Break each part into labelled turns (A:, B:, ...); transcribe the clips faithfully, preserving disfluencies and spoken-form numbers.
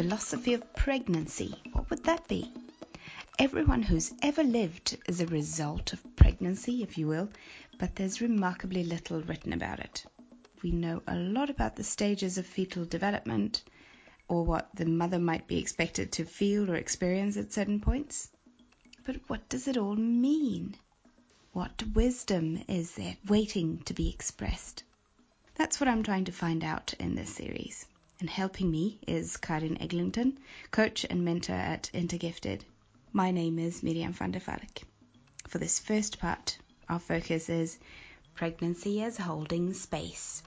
A: philosophy of pregnancy. What would that be? Everyone who's ever lived is a result of pregnancy, if you will, but there's remarkably little written about it. We know a lot about the stages of fetal development, or what the mother might be expected to feel or experience at certain points. But what does it all mean? What wisdom is there waiting to be expressed? That's what I'm trying to find out in this series. And helping me is Karin Eglinton, coach and mentor at Intergifted. My name is Miriam van der Valk. For this first part, our focus is pregnancy as holding space.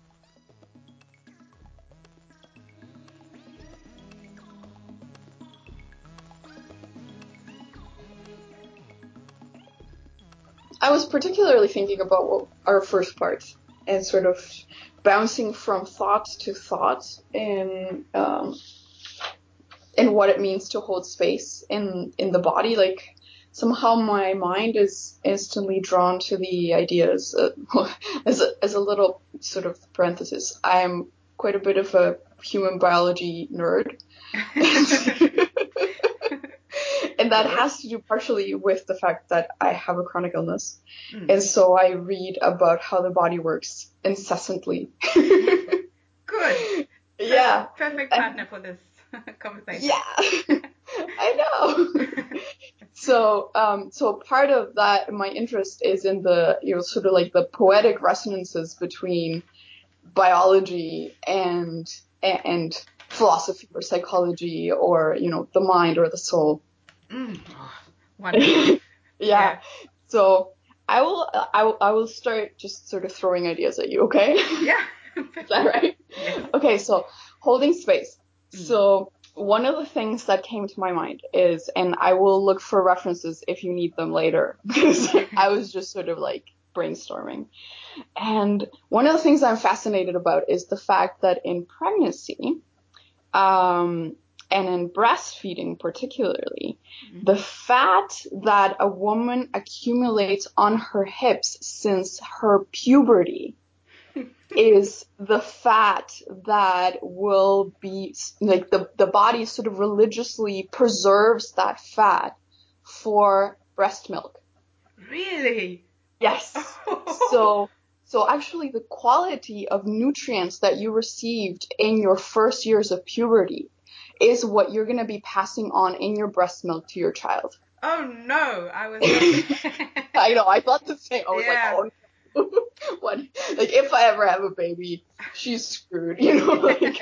B: I was particularly thinking about what, our first part and sort of bouncing from thought to thought in um, in what it means to hold space in, in the body. Like somehow my mind is instantly drawn to the ideas. Uh, as a, as a little sort of parenthesis, I'm quite a bit of a human biology nerd. And that has to do partially with the fact that I have a chronic illness. Mm. And so I read about how the body works incessantly.
A: Good.
B: Yeah.
A: Perfect partner and, for this conversation.
B: Yeah. I know. so, um, so part of that, my interest is in the, you know, sort of like the poetic resonances between biology and, and philosophy or psychology or, you know, the mind or the soul.
A: Mm. Oh, wonderful.
B: yeah.
A: yeah.
B: So I will, I will, I will start just sort of throwing ideas at you. Okay.
A: Yeah.
B: Is that right?
A: Yes.
B: Okay. So holding space. Mm. So one of the things that came to my mind is, and I will look for references if you need them later, because I was just sort of like brainstorming. And one of the things I'm fascinated about is the fact that in pregnancy, um, and in breastfeeding particularly, mm-hmm. the fat that a woman accumulates on her hips since her puberty is the fat that will be, like the, the body sort of religiously preserves that fat for breast milk.
A: Really?
B: Yes. so, so actually the quality of nutrients that you received in your first years of puberty is what you're going to be passing on in your breast milk to your child.
A: Oh no, I was
B: I know, I thought the same. I was
A: yeah.
B: like, oh no. What? Like, if I ever have a baby, she's screwed, you know? Like,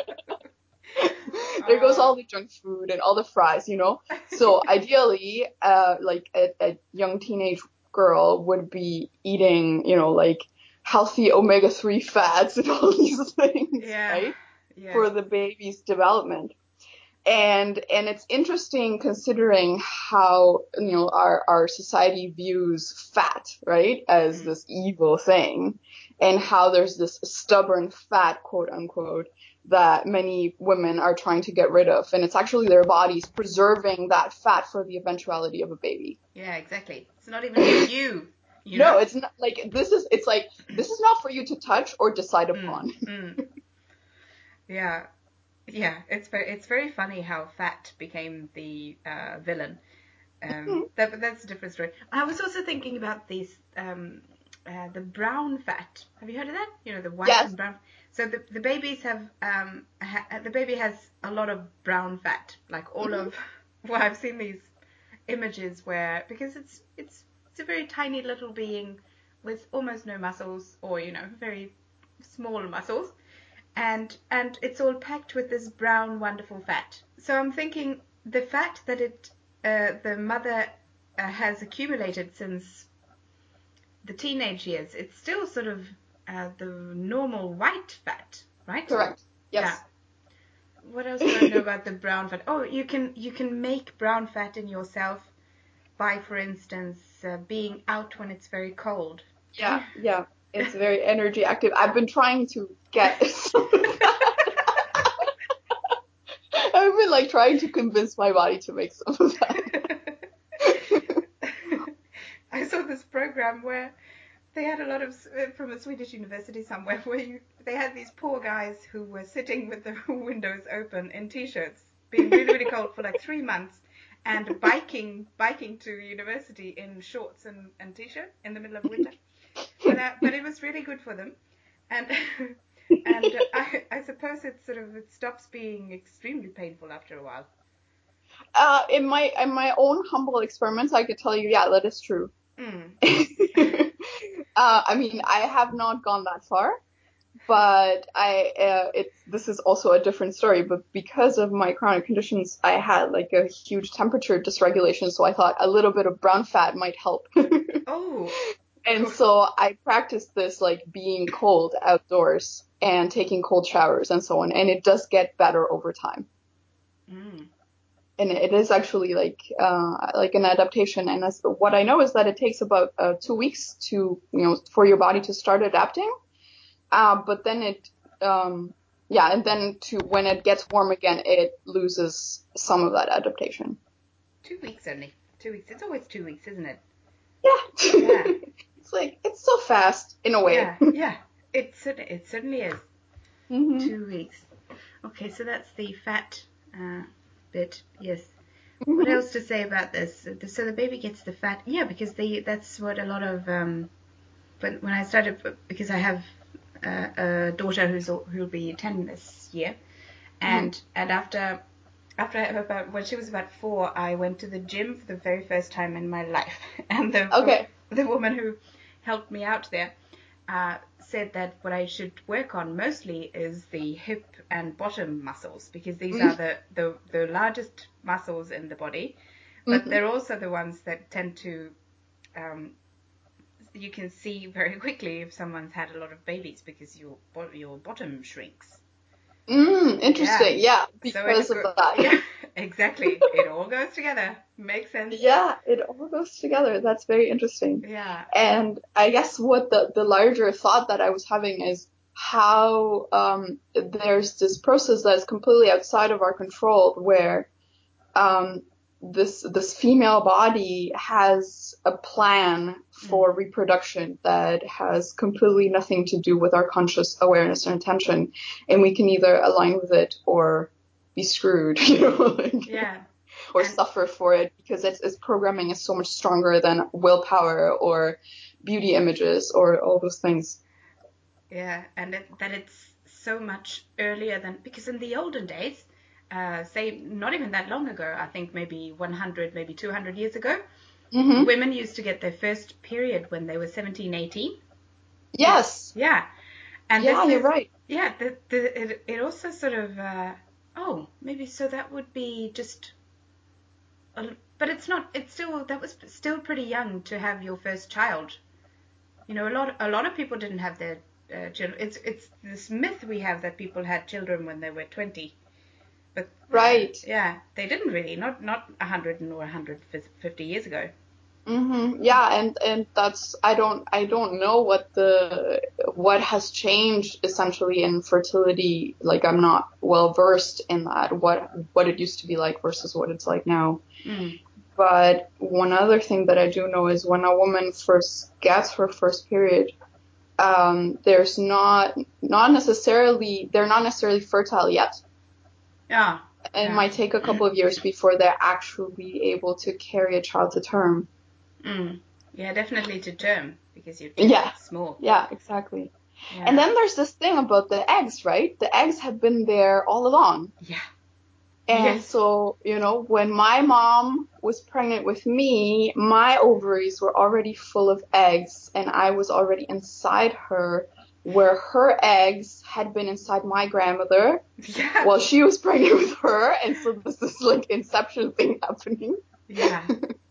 B: there goes all the junk food and all the fries, you know? So ideally, uh, like a, a young teenage girl would be eating, you know, like healthy omega three fats and all these things,
A: yeah.
B: right?
A: Yeah.
B: For the baby's development. And, and it's interesting considering how, you know, our, our society views fat, right, as mm. this evil thing, and how there's this stubborn fat, quote unquote, that many women are trying to get rid of. And it's actually their bodies preserving that fat for the eventuality of a baby.
A: Yeah, exactly. It's not even for you. You
B: no,
A: know?
B: it's not like, this is, it's like, this is not for you to touch or decide upon.
A: Mm. Mm. Yeah. Yeah, it's very it's very funny how fat became the uh, villain. Um, that, that's a different story. I was also thinking about these um, uh, the brown fat. Have you heard of that? You know, the white
B: yes.
A: and brown. So the the babies have um ha, the baby has a lot of brown fat, like all mm-hmm. of. Well, I've seen these images where because it's it's it's a very tiny little being with almost no muscles, or you know, very small muscles. And and it's all packed with this brown, wonderful fat. So I'm thinking the fat that it uh, the mother uh, has accumulated since the teenage years, it's still sort of uh, the normal white fat, right?
B: Correct. Yes.
A: Yeah. What else do I know about the brown fat? Oh, you can you can make brown fat in yourself by, for instance, uh, being out when it's very cold.
B: Yeah, yeah. It's very energy active. I've been trying to get some of that. I've been like trying to convince my body to make some of that.
A: I saw this program where they had a lot of, from a Swedish university somewhere, where you, they had these poor guys who were sitting with the windows open in t-shirts being really, really cold for like three months and biking biking to university in shorts and, and t-shirt in the middle of winter. But uh, but it was really good for them. And and uh, I, I suppose it sort of it stops being extremely painful after a while.
B: Uh, in my in my own humble experiments, I could tell you, yeah, that is true.
A: Mm.
B: uh, I mean, I have not gone that far, but I uh, it's this is also a different story. But because of my chronic conditions, I had like a huge temperature dysregulation, so I thought a little bit of brown fat might help.
A: Oh.
B: And so I practiced this like being cold outdoors and taking cold showers and so on, and it does get better over time.
A: Mm.
B: And it is actually like uh, like an adaptation. And as what I know is that it takes about uh, two weeks to you know for your body to start adapting. Uh, but then it um, yeah, and then to when it gets warm again, it loses some of that adaptation.
A: Two weeks only. Two weeks. It's always two weeks, isn't it?
B: Yeah.
A: Yeah.
B: It's like it's so fast in a way.
A: Yeah. Yeah. It it certainly is.
B: Mm-hmm.
A: Two weeks. Okay, so that's the fat uh, bit. Yes.
B: Mm-hmm.
A: What else to say about this? So the baby gets the fat. Yeah, because the that's what a lot of um, when when I started because I have uh, a daughter who's who'll be ten this year, and
B: Mm-hmm.
A: and after after about when she was about four, I went to the gym for the very first time in my life, and the
B: Okay.
A: the woman who helped me out there uh, said that what I should work on mostly is the hip and bottom muscles because these
B: Mm-hmm.
A: are the, the, the largest muscles in the body, but
B: Mm-hmm.
A: they're also the ones that tend to, um, you can see very quickly if someone's had a lot of babies because your your bottom shrinks.
B: Mm,
A: Yeah.
B: interesting. Yeah,
A: So it
B: because of
A: go,
B: that.
A: yeah, exactly. It all goes together. Makes sense.
B: Yeah, it all goes together. That's very interesting.
A: Yeah.
B: And I guess what the, the larger thought that I was having is how um, there's this process that is completely outside of our control where um, this this female body has a plan for reproduction that has completely nothing to do with our conscious awareness or intention, and we can either align with it or be screwed, you know, like,
A: Yeah.
B: or
A: And
B: suffer for it because its, its programming is so much stronger than willpower or beauty images or all those things.
A: yeah, and it, that it's so much earlier than because in the olden days, uh, say not even that long ago, I think maybe one hundred, maybe two hundred years ago,
B: Mm-hmm.
A: women used to get their first period when they were seventeen, eighteen.
B: Yes.
A: Yeah, and
B: Yeah,
A: this
B: you're
A: is
B: right.
A: yeah, the, the, it it also sort of uh, oh maybe so that would be just, a, but it's not. It's still that was still pretty young to have your first child. You know, a lot a lot of people didn't have their uh, children. It's it's this myth we have that people had children when they were twenty, but uh,
B: Right.
A: yeah, they didn't really. Not not a hundred or one hundred fifty years ago.
B: Mm-hmm. Yeah, and and that's I don't I don't know what the what has changed essentially in fertility. Like I'm not well versed in that what what it used to be like versus what it's like now.
A: Mm.
B: But one other thing that I do know is when a woman first gets her first period, um, there's not not necessarily they're not necessarily fertile yet.
A: Yeah,
B: It
A: yeah.
B: might take a couple of years before they're actually able to carry a child to term.
A: Mm. Yeah, definitely to term because you're too
B: Yeah,
A: small.
B: yeah, exactly. And
A: Yeah,
B: then there's this thing about the eggs, right? The eggs have been there all along.
A: yeah,
B: And
A: yes,
B: so, you know, when my mom was pregnant with me, my ovaries were already full of eggs and I was already inside her, where her eggs had been inside my grandmother
A: yeah,
B: while she was pregnant with her. And so this is like inception thing happening.
A: yeah.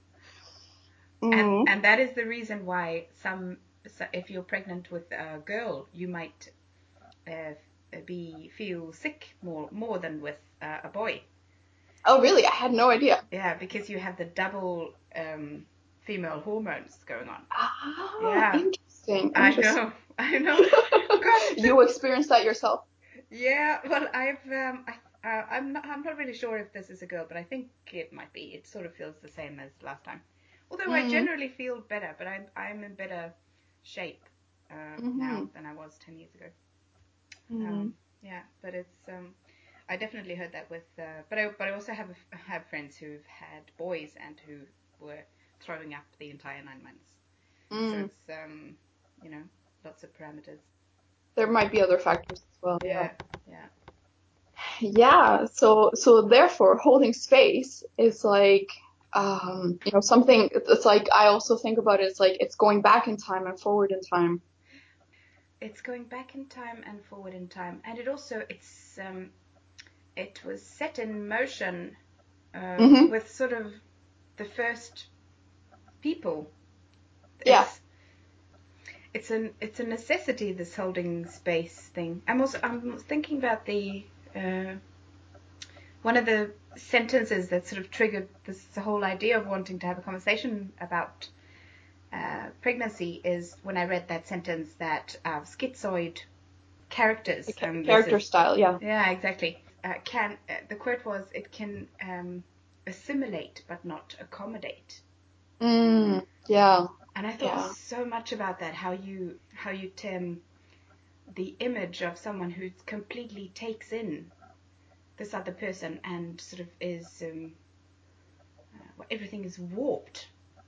A: And
B: Mm.
A: and that is the reason why some, so if you're pregnant with a girl, you might uh, be feel sick more more than with uh, a boy.
B: Oh, really? I had no idea.
A: Yeah, because you have the double um, female hormones going on.
B: Ah,
A: Yeah,
B: interesting,
A: I
B: interesting.
A: know, I know. God.
B: You experienced that yourself?
A: Yeah, well, I've um, I, uh, I'm not I'm not really sure if this is a girl, but I think it might be. It sort of feels the same as last time. Although I
B: Mm.
A: generally feel better, but I'm I'm in better shape uh,
B: Mm-hmm.
A: now than I was ten years ago.
B: Mm.
A: Um, yeah, but it's um, I definitely heard that with, uh, but I but I also have a, have friends who've had boys and who were throwing up the entire nine months.
B: Mm.
A: So it's um, you know, lots of parameters.
B: There might be other factors as well.
A: Yeah, yeah.
B: Yeah. So so therefore, holding space is like, um, you know, something. It's like I also think about it. It's like it's going back in time and forward in time.
A: It's going back in time and forward in time, and it also it's um, it was set in motion uh,
B: Mm-hmm.
A: with sort of the first people.
B: Yeah.
A: It's it's a it's a necessity, this holding space thing. I'm also I'm thinking about the uh, one of the sentences that sort of triggered this whole idea of wanting to have a conversation about uh, pregnancy is when I read that sentence that uh, schizoid characters
B: The ca-
A: and this
B: character
A: is,
B: style. Yeah.
A: yeah, exactly. Uh, can uh, the quote was it can um, assimilate but not accommodate.
B: Mm. Yeah.
A: And I thought
B: Yeah.
A: so much about that, how you how you term the image of someone who completely takes in this other person and sort of is um, uh, everything is warped,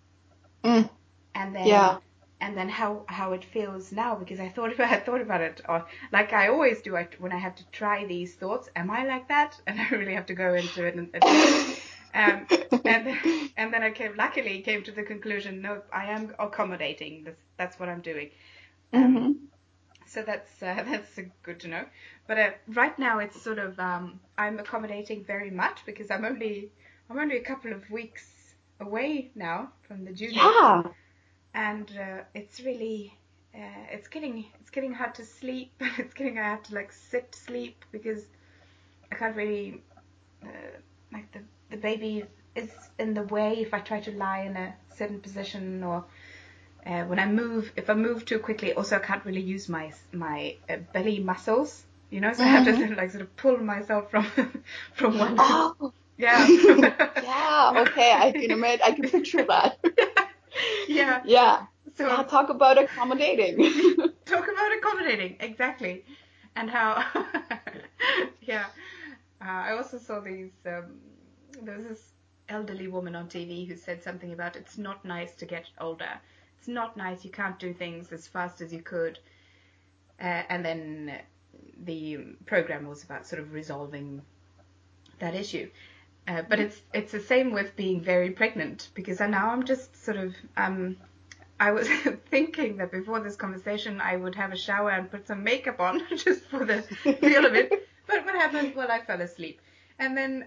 B: Mm.
A: and then
B: Yeah.
A: and then how how it feels now, because I thought about I thought about it or like I always do I, when I have to try these thoughts, am I like that, and I really have to go into it and, and um, and then, and then I came luckily came to the conclusion, no, I am accommodating this, that's what I'm doing. um,
B: Mm-hmm.
A: So that's uh, that's uh, good to know. But uh, right now it's sort of um, I'm accommodating very much because I'm only I'm only a couple of weeks away now from the due date,
B: Yeah.
A: and uh, it's really uh, it's getting it's getting hard to sleep. It's getting I have to like sit sleep because I can't really uh, like the the baby is in the way if I try to lie in a certain position, or uh, when I move, if I move too quickly, also I can't really use my my uh, belly muscles, you know, so I have to
B: Mm-hmm.
A: sort of like sort of pull myself from from one.
B: Oh.
A: Yeah.
B: Yeah. Okay. I can imagine. I can picture that.
A: Yeah.
B: Yeah.
A: So
B: Yeah.
A: um,
B: Talk about accommodating.
A: talk about accommodating, exactly, and how. Yeah. Uh, I also saw these. Um, there was this elderly woman on T V who said something about it's not nice to get older. It's not nice. You can't do things as fast as you could. Uh, and then the program was about sort of resolving that issue. Uh, but it's it's the same with being very pregnant, because I, now I'm just sort of um, I was thinking that before this conversation I would have a shower and put some makeup on just for the feel of it. But what happened? Well, I fell asleep, and then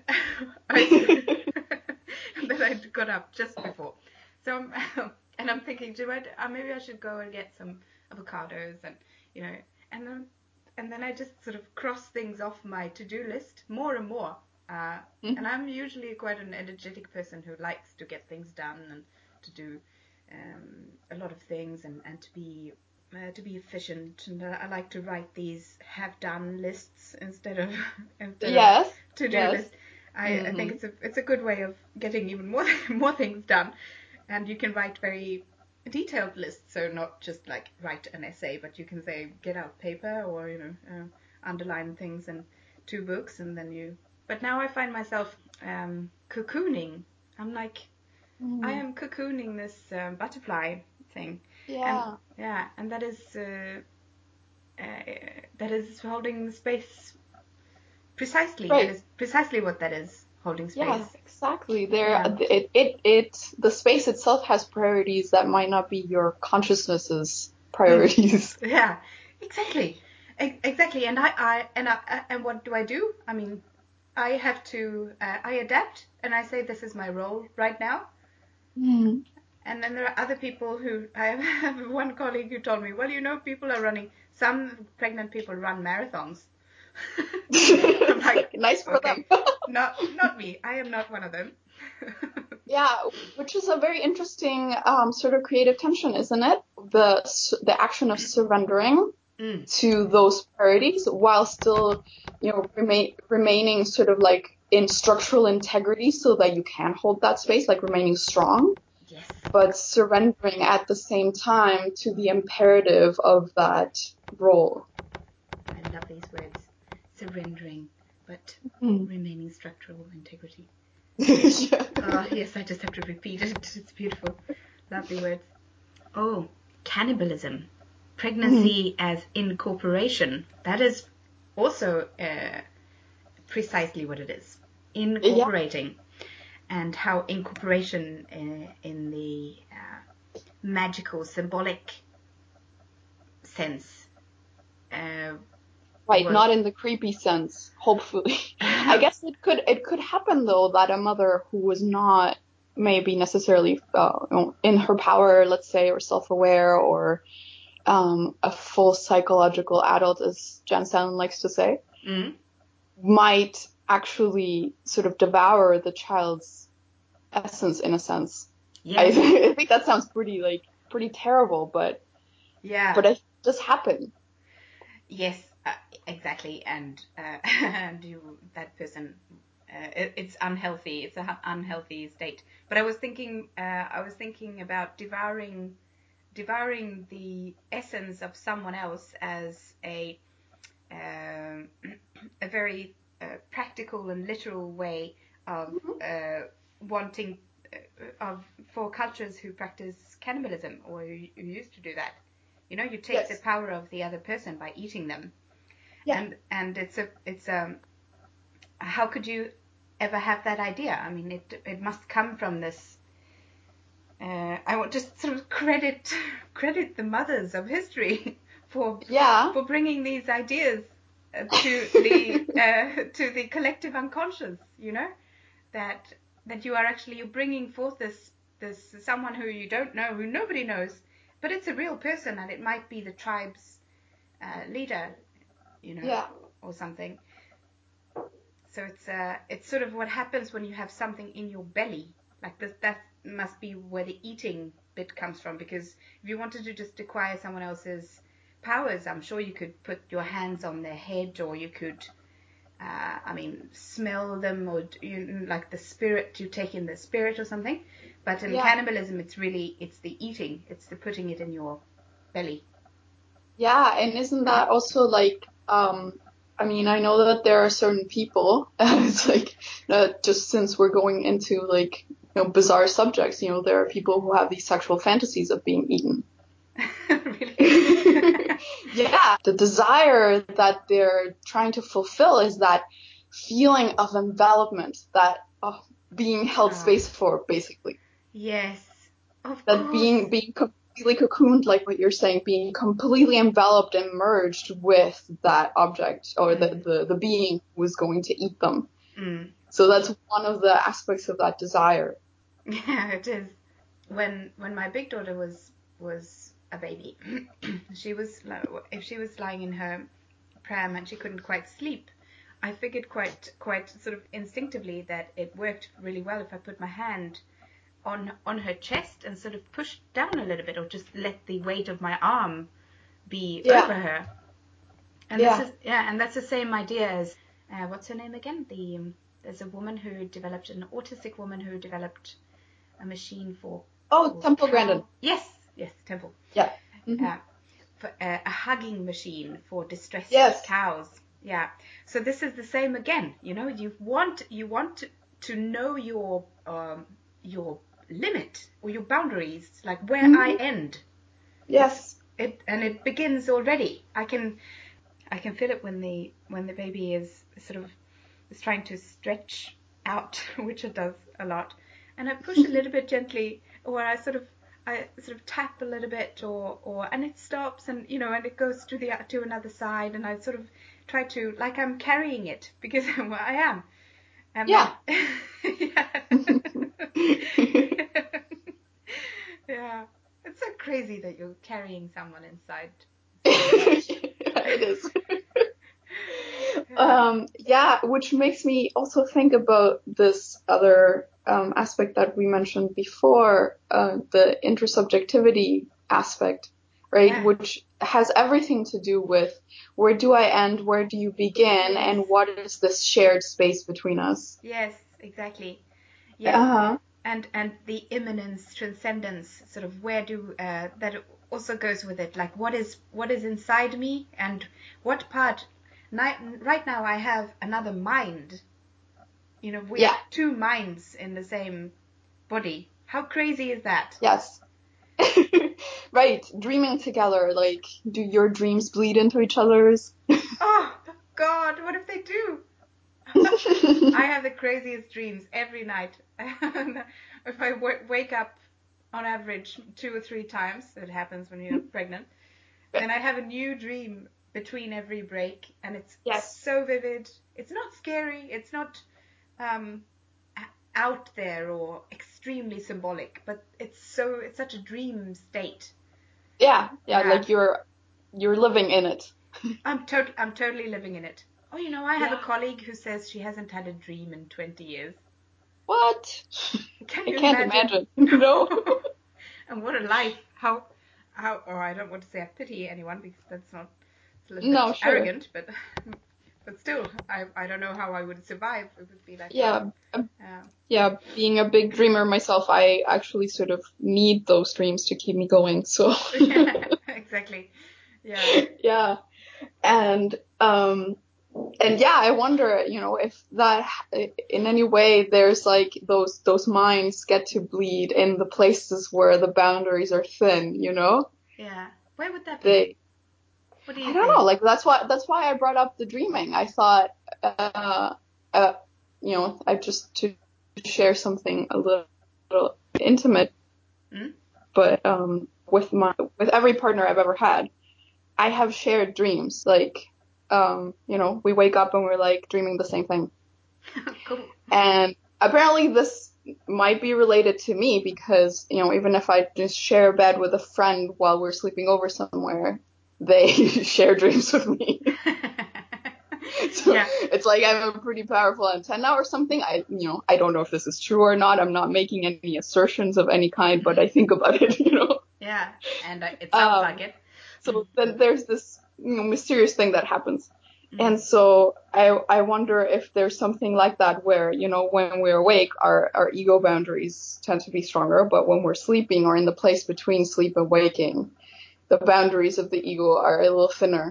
A: I and then I got up just before. So I'm, and I'm thinking, do I uh, maybe I should go and get some avocados and you know, and then and then I just sort of cross things off my to-do list more and more. Uh, and I'm usually quite an energetic person who likes to get things done and to do um, a lot of things and, and to be uh, to be efficient. And uh, I like to write these have done lists instead of instead of
B: Yes.
A: to do
B: Yes.
A: lists. I,
B: Mm-hmm.
A: I think it's a it's a good way of getting even more more things done, and you can write very detailed lists. So not just like write an essay, but you can say get out paper or you know uh, underline things in two books, and then you. But now I find myself um, cocooning. I'm like I
B: Mm-hmm.
A: am cocooning this um, butterfly thing, and
B: Yeah.
A: yeah, and that is uh, uh, that is holding space precisely. That
B: Right.
A: is precisely what that is, holding
B: Yeah,
A: space.
B: exactly. There,
A: Yeah.
B: it, it, it, the space itself has priorities that might not be your consciousness's
A: Mm.
B: priorities.
A: Yeah, exactly, e- exactly. And I, I, and I, and what do I do? I mean, I have to, uh, I adapt, and I say this is my role right now.
B: Mm.
A: And then there are other people who, I have one colleague who told me, well, you know, people are running, some pregnant people run marathons. I'm like,
B: Nice for
A: okay,
B: them.
A: not, not me. I am not one of them.
B: Yeah, which is a very interesting um, sort of creative tension, isn't it? The the action of surrendering
A: Mm.
B: to those priorities while still, you know, remain remaining sort of like in structural integrity so that you can hold that space, like remaining strong,
A: Yes.
B: but surrendering at the same time to the imperative of that role.
A: I love these words. Surrendering but
B: Mm.
A: remaining structural integrity.
B: Yeah.
A: Oh, yes, I just have to repeat it. It's beautiful. Lovely words. Oh, cannibalism. Pregnancy
B: Mm.
A: as incorporation. That is also uh, precisely what it is.
B: Yeah.
A: Incorporating. And how incorporation uh, in the uh, magical, symbolic sense. Uh,
B: Right,
A: was,
B: not in the creepy sense, hopefully. I guess it could it could happen though that a mother who was not maybe necessarily uh, in her power, let's say, or self-aware, or um, a full psychological adult, as Jen Salen likes to say,
A: mm,
B: might actually sort of devour the child's essence in a sense.
A: yes.
B: I, I think that sounds pretty like pretty terrible, but
A: Yeah.
B: but it just happened.
A: Yes, uh, exactly, and uh, and you that person, uh, it, it's unhealthy. It's an unhealthy state. But I was thinking, uh, I was thinking about devouring, devouring the essence of someone else as a um, a very uh, practical and literal way of uh, wanting uh, of for cultures who practice cannibalism or who, who used to do that. You know, you take
B: Yes.
A: the power of the other person by eating them.
B: Yeah.
A: And and it's a it's um how could you ever have that idea? I mean, it it must come from this. Uh, I want to sort of credit credit the mothers of history for
B: Yeah.
A: for bringing these ideas uh, to the uh, to the collective unconscious. You know, that that you are actually you're bringing forth this this someone who you don't know, who nobody knows, but it's a real person, and it might be the tribe's uh, leader, you know,
B: Yeah.
A: or something. So it's uh, it's sort of what happens when you have something in your belly. Like this, that must be where the eating bit comes from. Because if you wanted to just acquire someone else's powers, I'm sure you could put your hands on their head, or you could, uh, I mean, smell them, or you, like the spirit, you take in the spirit or something. But in
B: Yeah.
A: cannibalism, it's really it's the eating, it's the putting it in your belly.
B: Yeah, and isn't that also like, um, I mean, I know that there are certain people, it's like, uh, just since we're going into like, you know, bizarre subjects, you know, there are people who have these sexual fantasies of being eaten.
A: Really?
B: Yeah, the desire that they're trying to fulfill is that feeling of envelopment, that of being held
A: Oh,
B: space for, basically.
A: yes, of
B: That
A: course.
B: being being completely cocooned, like what you're saying, being completely enveloped and merged with that object or
A: Mm.
B: the, the, the being who was going to eat them.
A: Mm.
B: So that's one of the aspects of that desire.
A: Yeah, it is. When when my big daughter was was a baby, she was if she was lying in her pram and she couldn't quite sleep, I figured quite quite sort of instinctively that it worked really well if I put my hand on on her chest and sort of pushed down a little bit, or just let the weight of my arm be
B: Yeah.
A: over her. And
B: Yeah.
A: this is yeah, and that's the same idea as uh, what's her name again? The um, there's a woman who developed an autistic woman who developed a machine for
B: Oh,
A: for
B: Temple
A: cow.
B: Grandin.
A: Yes, yes, Temple.
B: Yeah. Mm-hmm.
A: Uh, for, uh, a hugging machine for distressed
B: Yes.
A: cows. Yeah. So this is the same again. You know, you want you want to, to know your um, your limit or your boundaries, like where
B: Mm-hmm.
A: I end.
B: Yes.
A: It's, it and it begins already. I can I can feel it when the when the baby is sort of is trying to stretch out, which it does a lot, and I push a little bit gently, or I sort of I sort of tap a little bit, or or and it stops, and you know, and it goes to the to another side, and I sort of try to like I'm carrying it because well, I am. And
B: Yeah.
A: Then, yeah. Yeah. It's so crazy that you're carrying someone inside.
B: It is.
A: Yeah.
B: Um, yeah, which makes me also think about this other um, aspect that we mentioned before, uh, the intersubjectivity aspect, right?
A: Yeah.
B: Which has everything to do with where do I end, where do you begin,
A: Yes.
B: and what is this shared space between us?
A: Yes, exactly. Yes.
B: Uh-huh.
A: And and the immanence, transcendence, sort of where do uh, that also goes with it. Like what is what is inside me, and what part ni- right now I have another mind. You know, we
B: Yeah.
A: have two minds in the same body. How crazy is that?
B: Yes. Right. Dreaming together. Like, do your dreams bleed into each other's?
A: Oh, God, what if they do? I have the craziest dreams every night. If I w- wake up on average two or three times, it happens when you're pregnant, then I have a new dream between every break, and it's
B: Yes.
A: so vivid. It's not scary. It's not um, a- out there or extremely symbolic, but it's so it's such a dream state.
B: Yeah. Yeah.
A: Yeah.
B: Like you're you're living in it.
A: I'm tot- I'm totally living in it. Oh, you know, I have
B: Yeah.
A: a colleague who says she hasn't had a dream in twenty years.
B: What?
A: Can
B: I
A: you
B: can't
A: imagine?
B: imagine. No.
A: And what a life! How, how? Oh, I don't want to say I pity anyone because that's not. It's a little
B: No,
A: bit
B: sure.
A: arrogant, but but still, I I don't know how I would survive. It would be like
B: Yeah. um,
A: yeah,
B: Yeah. Being a big dreamer myself, I actually sort of need those dreams to keep me going. So.
A: yeah, exactly. Yeah.
B: Yeah. And um and yeah, I wonder, you know, if that in any way there's like those those minds get to bleed in the places where the boundaries are thin, you know?
A: Yeah. Where would that be?
B: They
A: What do you
B: I don't
A: think?
B: know, like that's why that's why I brought up the dreaming. I thought uh uh you know, I just to share something a little, little intimate,
A: Hmm?
B: but um with my with every partner I've ever had, I have shared dreams. Like, um, you know, we wake up and we're like dreaming the same thing.
A: Cool.
B: And apparently this might be related to me because, you know, even if I just share a bed with a friend while we're sleeping over somewhere, they share dreams with me. So
A: Yeah.
B: it's like I have a pretty powerful antenna or something. I, you know, I don't know if this is true or not. I'm not making any assertions of any kind, but I think about it, you know.
A: Yeah. And uh, it sounds
B: Um,
A: like it.
B: So then there's this, you know, mysterious thing that happens.
A: Mm.
B: And so I I wonder if there's something like that where, you know, when we're awake, our, our ego boundaries tend to be stronger, but when we're sleeping or in the place between sleep and waking, the boundaries of the ego are a little thinner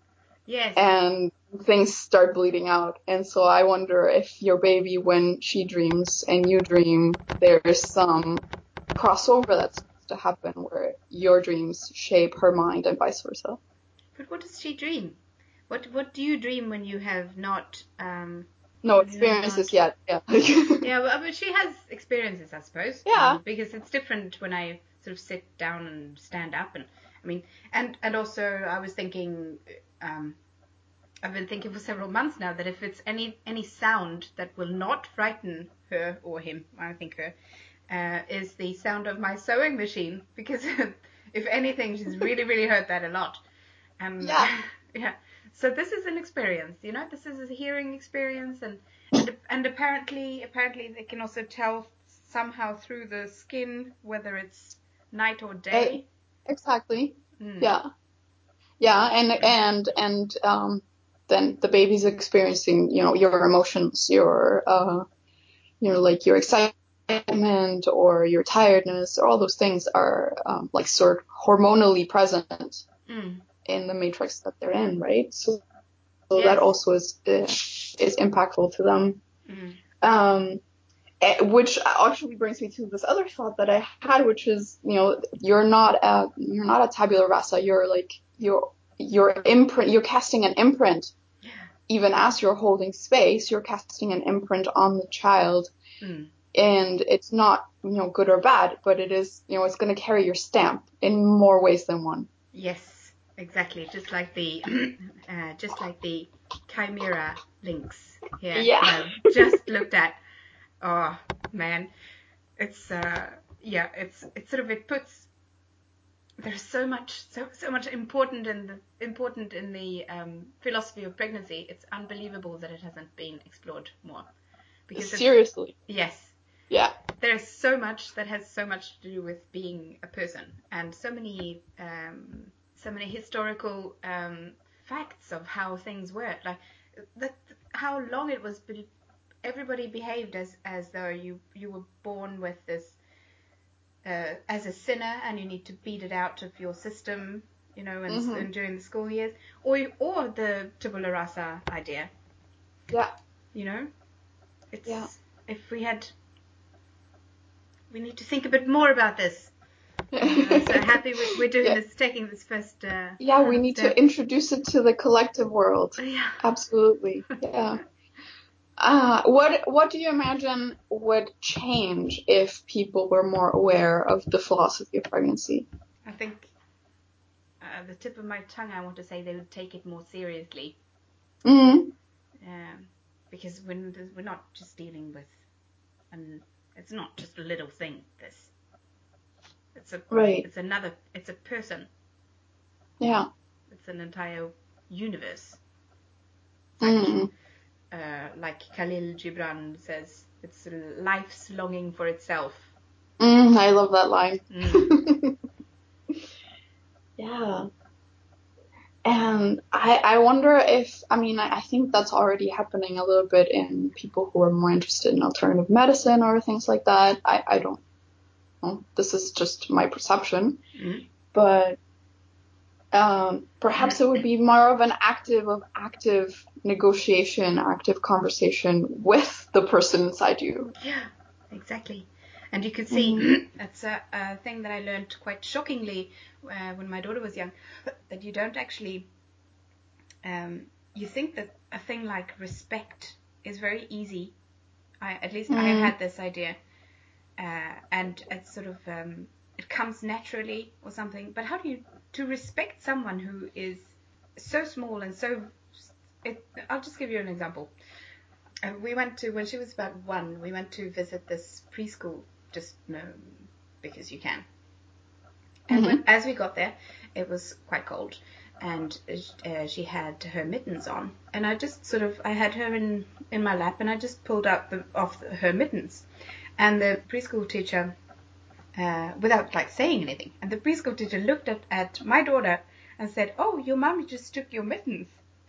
A: Yes.
B: and things start bleeding out. And so I wonder if your baby, when she dreams and you dream, there's some crossover that's supposed to happen where your dreams shape her mind and vice versa.
A: But what does she dream? What What do you dream when you have not um
B: No
A: when you have
B: experiences
A: not?
B: yet. Yeah.
A: Yeah, well, but she has experiences, I suppose.
B: Yeah.
A: Um, because it's different when I sort of sit down and stand up, and I mean, and and also I was thinking, um, I've been thinking for several months now that if it's any any sound that will not frighten her or him, I think her, uh, is the sound of my sewing machine, because if anything, she's really really heard that a lot. Um,
B: Yeah.
A: yeah. So this is an experience, you know. This is a hearing experience, and and and apparently apparently they can also tell somehow through the skin whether it's night or
B: Uh,
A: day.
B: exactly.
A: Mm.
B: Yeah. Yeah. And and and um, then the baby's experiencing, you know, your emotions, your uh, you know, like your excitement or your tiredness, or all those things are um, like sort of hormonally present
A: Mm.
B: in the matrix that they're in, right? So, so
A: Yes.
B: that also is uh, is impactful to them.
A: Mm.
B: Um, eh, which actually brings me to this other thought that I had, which is, you know, you're not a you're not a tabula rasa. You're like you're you're imprint. You're casting an imprint. Even as you're holding space, you're casting an imprint on the child,
A: Mm.
B: and it's not, you know, good or bad, but it is, you know, it's going to carry your stamp in more ways than one.
A: Yes, exactly. Just like the uh, just like the chimera links here
B: Yeah.
A: that I've just looked at. Oh man, it's uh yeah, it's it's sort of it puts there's so much so so much important in the important in the um, philosophy of pregnancy. It's unbelievable that it hasn't been explored more. Because
B: Seriously.
A: Yes.
B: Yeah.
A: There's so much that has so much to do with being a person, and so many um, so many historical um, facts of how things work, like that, how long it was. Everybody behaved as as though you you were born with this uh, as a sinner, and you need to beat it out of your system. you know, and,
B: Mm-hmm.
A: and during the school years, or or the tabula rasa idea.
B: Yeah.
A: You know, it's
B: Yeah.
A: if we had, we need to think a bit more about this. I'm so happy we, we're doing
B: Yeah.
A: this, taking this first. Uh,
B: Yeah, we need
A: step.
B: to introduce it to the collective world.
A: Yeah.
B: Absolutely. Yeah. Uh, what What do you imagine would change if people were more aware of the philosophy of pregnancy?
A: I think uh, the tip of my tongue, I want to say they would take it more seriously.
B: Mm-hmm.
A: Um, because when we're not just dealing with, and it's not just a little thing. This, it's a
B: Right.
A: it's another, it's a person.
B: Yeah.
A: It's an entire universe. It's like,
B: Mm-hmm.
A: uh, like Khalil Gibran says, it's life's longing for itself.
B: Mm, I love that line.
A: Mm.
B: Yeah. And I, I wonder if, I mean, I, I think that's already happening a little bit in people who are more interested in alternative medicine or things like that. I, I don't know. This is just my perception.
A: Mm.
B: But um, perhaps it would be more of an active of active negotiation, active conversation with the person inside you.
A: Yeah, exactly. And you can see,
B: Mm-hmm.
A: that's a, a thing that I learned quite shockingly uh, when my daughter was young, that you don't actually, um, you think that a thing like respect is very easy. I, at least I
B: Mm-hmm.
A: had this idea, uh, and it's sort of, um, it comes naturally or something. But how do you, to respect someone who is so small and so, it, I'll just give you an example. Uh, we went to, when she was about one, we went to visit this preschool, just um, because you can. And when,
B: Mm-hmm.
A: as we got there, it was quite cold, and uh, she had her mittens on, and I just sort of, I had her in, in my lap, and I just pulled out the, off the, her mittens, and the preschool teacher, uh, without like saying anything, and the preschool teacher looked at, at my daughter and said, "Oh, your mommy just took your mittens.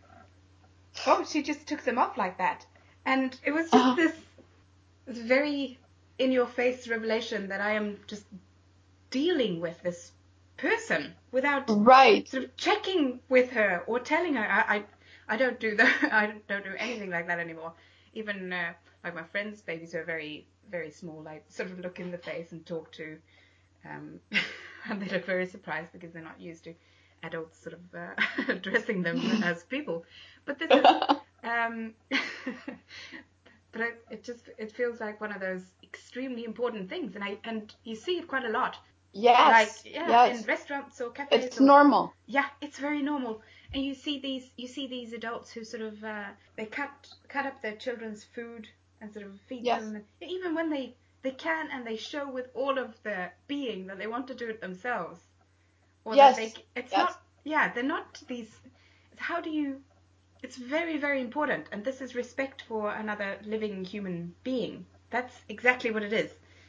A: Oh, she just took them off like that." And it was just
B: Uh,
A: this, this very in-your-face revelation that I am just dealing with this person without
B: right.
A: sort of checking with her or telling her. I, I, I don't do that. I don't do anything like that anymore. Even uh, like my friends' babies who are very, very small, I sort of look in the face and talk to, um, and they look very surprised because they're not used to adults sort of uh, addressing them as people. But this is, um, but it, it just, it feels like one of those extremely important things, and I and you see it quite a lot.
B: Yes.
A: Like, yeah,
B: yes.
A: in restaurants or cafes.
B: It's
A: or,
B: normal.
A: Yeah, it's very normal. And you see these, you see these adults who sort of, uh, they cut cut up their children's food and sort of feed
B: Yes.
A: them. Even when they, they can and they show with all of their being that they want to do it themselves. Or
B: yes.
A: that they, it's
B: yes.
A: not, yeah, they're not these, how do you, it's very, very important. And this is respect for another living human being. That's exactly what it is.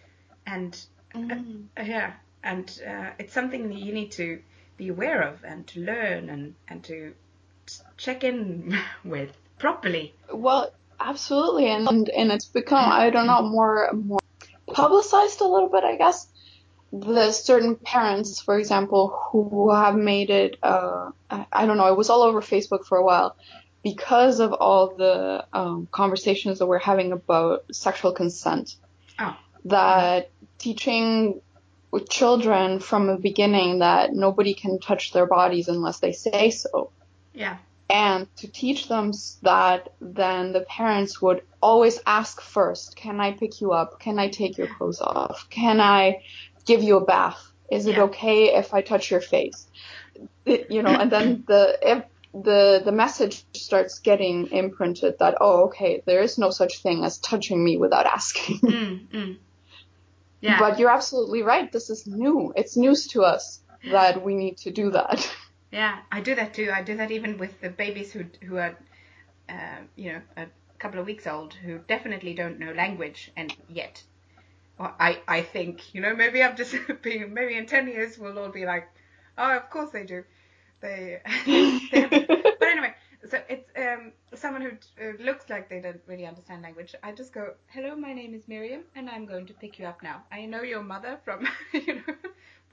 A: And,
B: Mm.
A: uh, yeah. And uh, it's something that you need to be aware of and to learn and, and to check in with properly.
B: Well, absolutely, and and it's become, I don't know, more more publicized a little bit, I guess. The certain parents, for example, who have made it, uh, I, I don't know, it was all over Facebook for a while because of all the um, conversations that we're having about sexual consent.
A: Oh.
B: That mm-hmm. teaching with children from the beginning that nobody can touch their bodies unless they say so.
A: Yeah.
B: And to teach them that then the parents would always ask first, can I pick you up? Can I take your clothes off? Can I give you a bath? Is it
A: Yeah.
B: okay if I touch your face? It, you know, and then the if the the message starts getting imprinted that, oh, okay, there is no such thing as touching me without asking.
A: Mm, mm. Yeah.
B: But you're absolutely right. This is new. It's news to us that we need to do that.
A: Yeah, I do that too. I do that even with the babies who who are, uh, you know, a couple of weeks old who definitely don't know language and yet. Or I, I think, you know, maybe I'm just being, maybe in ten years we'll all be like, oh, of course they do. They, they have, but anyway, so it's um someone who uh, looks like they don't really understand language. I just go, hello, my name is Miriam, and I'm going to pick you up now. I know your mother from, you know,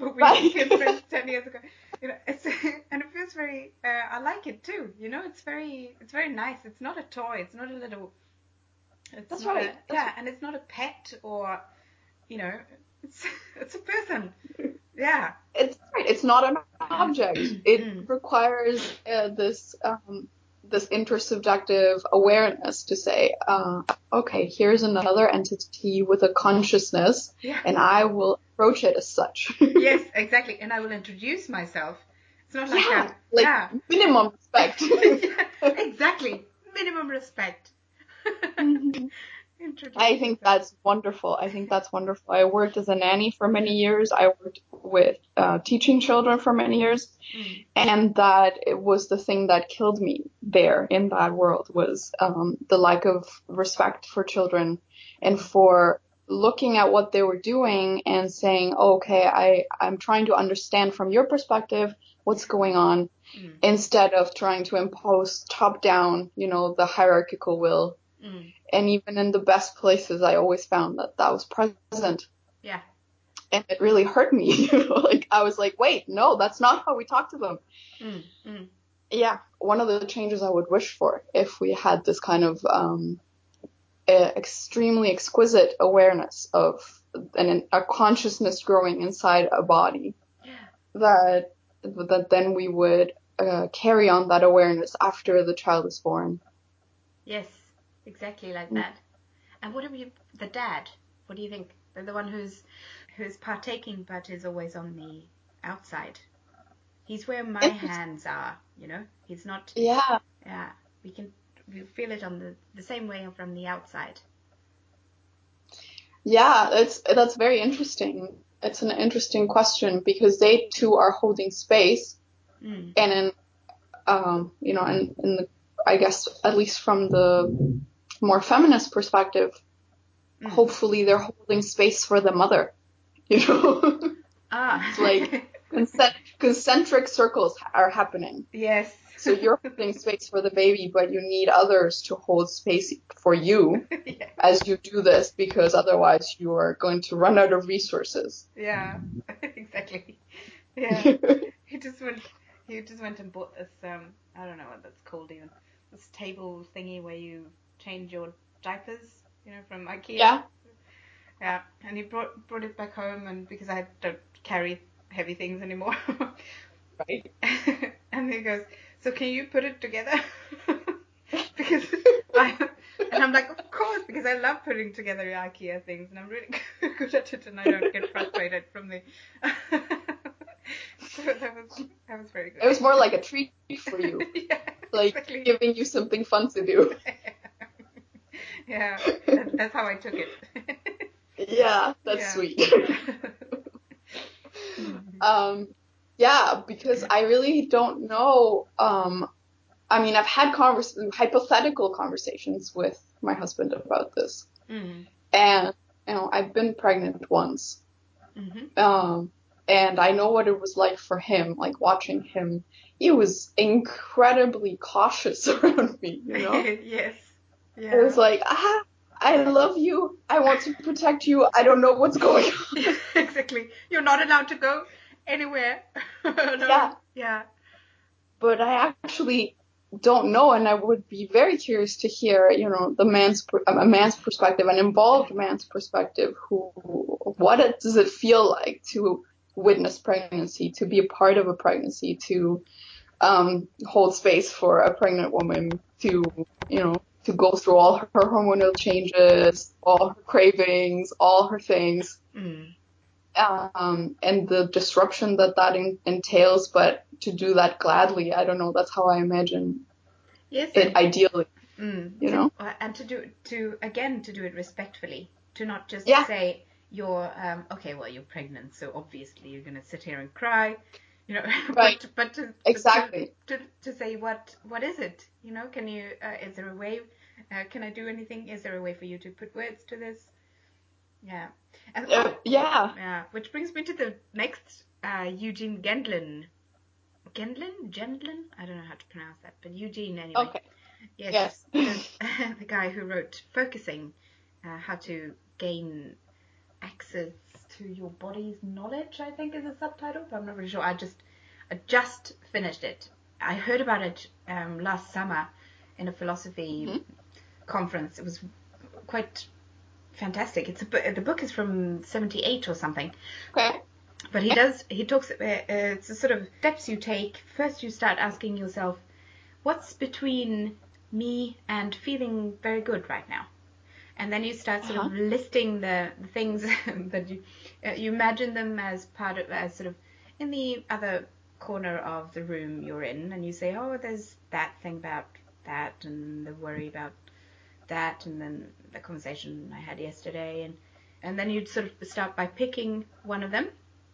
C: but we
B: Right.
C: became friends ten years ago. You know, it's and it feels very. Uh, I like it too. You know, it's very, it's very nice. It's not a toy. It's not a little. It's
B: That's
C: not
B: right.
C: a
B: That's
C: yeah, and it's not a pet or, you know, it's it's a person. Yeah.
B: It's right. It's not an object. It
C: Mm.
B: requires uh, this um, this intersubjective awareness to say, uh, okay, here's another entity with a consciousness,
C: Yeah.
B: and I will approach it as such.
C: Yes, exactly. And I will introduce myself. It's not like
B: Yeah,
C: a
B: like
C: yeah.
B: minimum respect.
C: Yeah, exactly. Minimum respect.
B: Mhm.
C: Introduce
B: I think
C: yourself.
B: that's wonderful. I think that's wonderful. I worked as a nanny for many years. I worked with uh, teaching children for many years.
C: Mm.
B: And that it was the thing that killed me there in that world was um, the lack of respect for children and for looking at what they were doing and saying, oh, okay, I, I'm trying to understand from your perspective what's going on
C: Mm.
B: instead of trying to impose top down, you know, the hierarchical will.
C: Mm.
B: And even in the best places, I always found that that was present.
C: Yeah.
B: And it really hurt me. You know, like I was like, wait, no, that's not how we talk to them.
C: Mm. Mm.
B: Yeah, one of the changes I would wish for if we had this kind of um, uh, extremely exquisite awareness of an, a consciousness growing inside a body,
C: Yeah.
B: that that then we would uh, carry on that awareness after the child is born.
C: Yes, exactly like
B: Mm.
C: that. And what do you, the dad? What do you think? The, the one who's who's partaking but is always on the outside. He's where my hands are, you know. He's not.
B: Yeah,
C: Yeah, we can we feel it on the the same way from the outside.
B: yeah, that's that's very interesting. It's an interesting question because they too are holding space,
C: Mm.
B: and in um, you know, in, in the I guess at least from the more feminist perspective,
C: Mm.
B: hopefully they're holding space for the mother. You know,
C: Ah.
B: it's like concent- concentric circles are happening.
C: Yes.
B: So you're holding space for the baby, but you need others to hold space for you
C: Yeah.
B: as you do this, because otherwise you are going to run out of resources.
C: Yeah. Exactly. Yeah. He just went. He just went and bought this. Um, I don't know what that's called even. This table thingy where you change your diapers. You know, from IKEA.
B: Yeah.
C: Yeah. And he brought brought it back home, and because I don't carry heavy things anymore.
B: Right.
C: And he goes, so can you put it together? Because I, and I'm like, of course, because I love putting together IKEA things, and I'm really good at it, and I don't get frustrated from the. So that was that was very good.
B: It was more like a treat for you,
C: Yeah,
B: like
C: exactly.
B: giving you something fun to do.
C: Yeah, that, that's how I took it.
B: Yeah, that's
C: Yeah.
B: sweet. um, yeah, because I really don't know. Um, I mean, I've had convers- hypothetical conversations with my husband about this,
C: Mm.
B: and you know, I've been pregnant once,
C: Mm-hmm.
B: um, and I know what it was like for him. Like watching him, he was incredibly cautious around me. You know,
C: Yes. Yeah.
B: it was like, ah, I love you. I want to protect you. I don't know what's going on.
C: Exactly. You're not allowed to go anywhere. No.
B: Yeah.
C: Yeah.
B: But I actually don't know, and I would be very curious to hear, you know, the man's a man's perspective, an involved man's perspective. Who, what it, does it feel like to witness pregnancy, to be a part of a pregnancy, to um, hold space for a pregnant woman, to, you know, to go through all her hormonal changes, all her cravings, all her things.
C: Mm.
B: Um, and the disruption that that in, entails, but to do that gladly, I don't know, that's how I imagine
C: Yes.
B: it
C: And,
B: ideally,
C: mm,
B: you
C: to,
B: know?
C: uh, and to do to again to do it respectfully. To not just
B: Yeah,
C: say you're um, okay. Well, you're pregnant, so obviously you're gonna sit here and cry. You know,
B: right,
C: but but to but to,
B: exactly.
C: to to say what what is it? You know, can you? Uh, is there a way? Uh, can I do anything? Is there a way for you to put words to this? Yeah. And,
B: Uh, yeah,
C: yeah, which brings me to the next uh, Eugene Gendlin. Gendlin? Gendlin? I don't know how to pronounce that, but Eugene anyway.
B: okay,
C: Yes,
B: yes.
C: the, the guy who wrote Focusing, uh, how to gain access to to your body's knowledge, I think is the subtitle, but I'm not really sure. I just I just finished it. I heard about it um, last summer in a philosophy mm-hmm. conference. It was quite fantastic. It's a book. The book is from seventy-eight or something.
B: Okay.
C: But he does. He talks. Uh, it's a sort of steps you take. First, you start asking yourself, what's between me and feeling very good right now? And then you start sort uh-huh. of listing the, the things that you uh, you imagine them as part of as sort of in the other corner of the room you're in, and you say, oh, there's that thing about that, and the worry about that, and then the conversation I had yesterday, and and then you'd sort of start by picking one of them,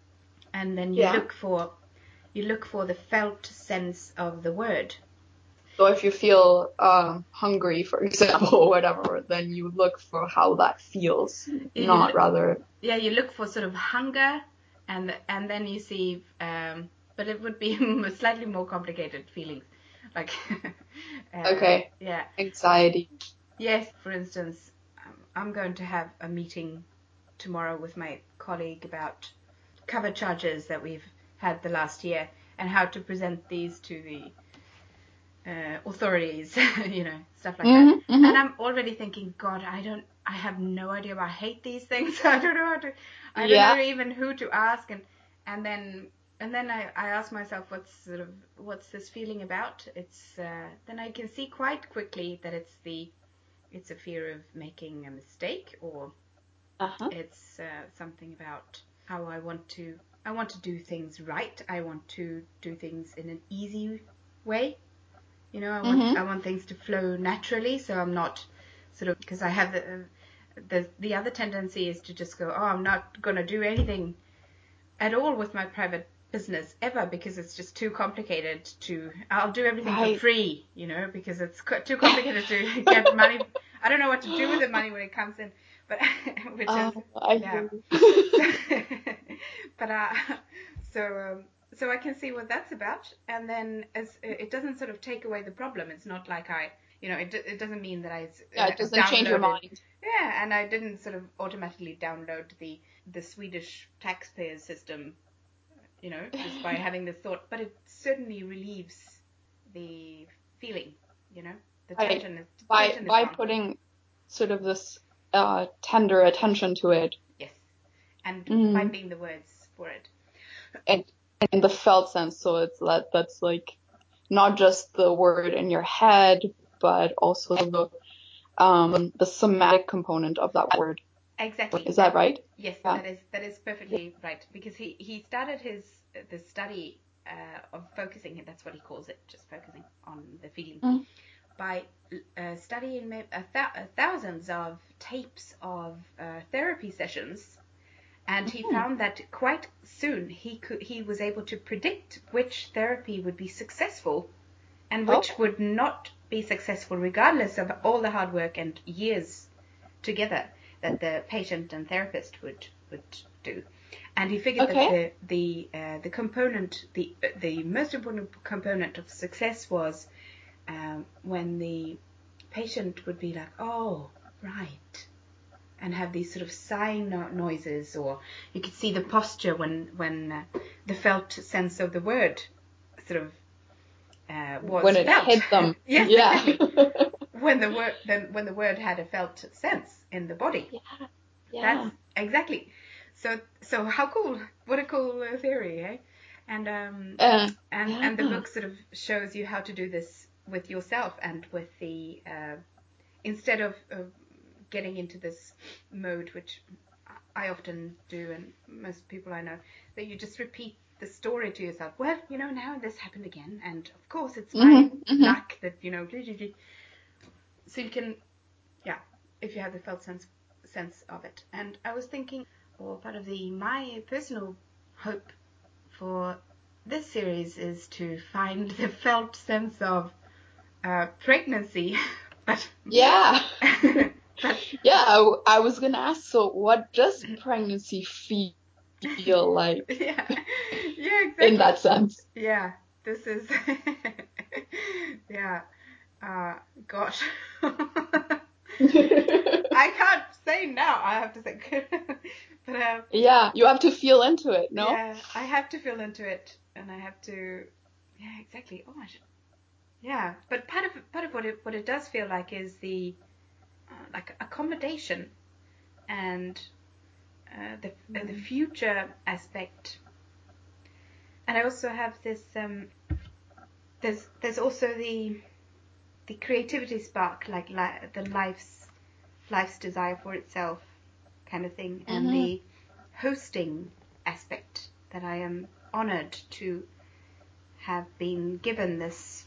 C: and then you
B: yeah.
C: look for you look for the felt sense of the word.
B: So if you feel um, hungry, for example, or whatever, then you look for how that feels,
C: yeah,
B: not
C: look,
B: rather.
C: Yeah, you look for sort of hunger, and and then you see, um, but it would be slightly more complicated feelings, like. uh,
B: okay.
C: Yeah.
B: Anxiety.
C: Yes, for instance, I'm going to have a meeting tomorrow with my colleague about cover charges that we've had the last year and how to present these to the uh, authorities, you know, stuff like
B: mm-hmm,
C: that.
B: Mm-hmm.
C: And I'm already thinking, God, I don't, I have no idea. I hate these things. I don't know how to, I
B: yeah.
C: don't know even who to ask. And and then and then I, I ask myself, what's sort of what's this feeling about? It's uh, then I can see quite quickly that it's the it's a fear of making a mistake, or
B: uh-huh.
C: it's uh, something about how I want to I want to do things right. I want to do things in an easy way. You know, I want
B: mm-hmm.
C: I want things to flow naturally, so I'm not sort of, because I have the, uh, the the other tendency is to just go, oh, I'm not going to do anything at all with my private business ever, because it's just too complicated to, I'll do everything
B: right.
C: for free, you know, because it's too complicated to get money. I don't know what to do with the money when it comes in, but which
B: uh,
C: is,
B: I
C: yeah. but uh, so um, so I can see what that's about, and then as it doesn't sort of take away the problem. It's not like I, you know, it it doesn't mean that I
B: yeah, it doesn't change your mind.
C: Yeah, and I didn't sort of automatically download the the Swedish taxpayer system, you know, just by having this thought, but it certainly relieves the feeling, you know, the tension
B: right.
C: is
B: by
C: tension is
B: by
C: gone.
B: putting sort of this uh, tender attention to it.
C: Yes, and
B: mm.
C: finding the words for it.
B: And and the felt sense, so it's that that's like not just the word in your head, but also the um the somatic component of that word.
C: Exactly.
B: Is that right?
C: Yes,
B: yeah.
C: that is that is perfectly right, because he he started his uh, the study uh, of focusing. That's what he calls it, just focusing on the feeling,
B: mm.
C: by uh, studying a th- thousands of tapes of uh, therapy sessions, and he mm. found that quite soon he could he was able to predict which therapy would be successful and which
B: oh.
C: would not be successful, regardless of all the hard work and years together that the patient and therapist would would do. And he figured
B: okay.
C: that the the uh, the component the the most important component of success was um, when the patient would be like, oh, right, and have these sort of sighing no- noises, or you could see the posture when when uh, the felt sense of the word sort of uh, was
B: when it
C: felt.
B: hit them.
C: Yes,
B: yeah.
C: exactly. When the word then when the word had a felt sense in the body.
B: Yeah. Yeah.
C: That's exactly. So so how cool! What a cool uh, theory, eh? And um
B: uh,
C: and
B: yeah.
C: and the book sort of shows you how to do this with yourself and with the uh, instead of uh, getting into this mode, which I often do, and most people I know, that you just repeat the story to yourself. Well, you know, now this happened again, and of course it's my
B: mm-hmm,
C: luck
B: mm-hmm.
C: that, you know, so you can, yeah, if you have the felt sense sense of it. And I was thinking, or part of the my personal hope for this series is to find the felt sense of uh, pregnancy, but
B: yeah.
C: but
B: yeah, I, w- I was gonna ask. So, what does pregnancy feel feel like?
C: yeah, yeah, exactly.
B: In that sense.
C: Yeah, this is. yeah, uh, gosh. I can't say now. I have to say, but uh,
B: Yeah, you have to feel into it, no?
C: yeah, I have to feel into it, and I have to, yeah, exactly. Oh, I should, yeah. But part of part of what it what it does feel like is the uh, like accommodation and uh, the uh, the future aspect. And I also have this. Um, there's there's also the the creativity spark, like li- the life's life's desire for itself, kind of thing, and
B: Mm-hmm.
C: the hosting aspect that I am honoured to have been given this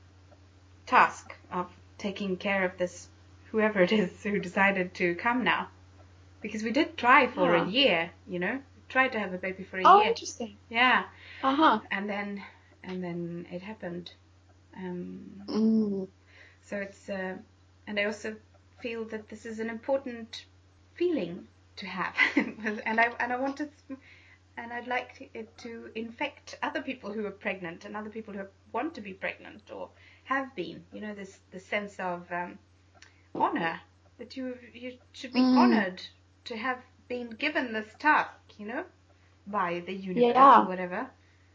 C: task of taking care of this whoever it is who decided to come now, because we did try for
B: Yeah.
C: a year, you know, tried to have a baby for a
B: Oh,
C: year.
B: interesting.
C: Yeah.
B: Uh-huh.
C: And then and then it happened. Um,
B: Mm.
C: so it's uh, and I also feel that this is an important feeling to have, and I and I want to, and I'd like it to infect other people who are pregnant and other people who want to be pregnant or have been. You know, this the sense of um, honor, that you you should be
B: Mm.
C: honored to have been given this task. You know, by the universe
B: Yeah.
C: or whatever.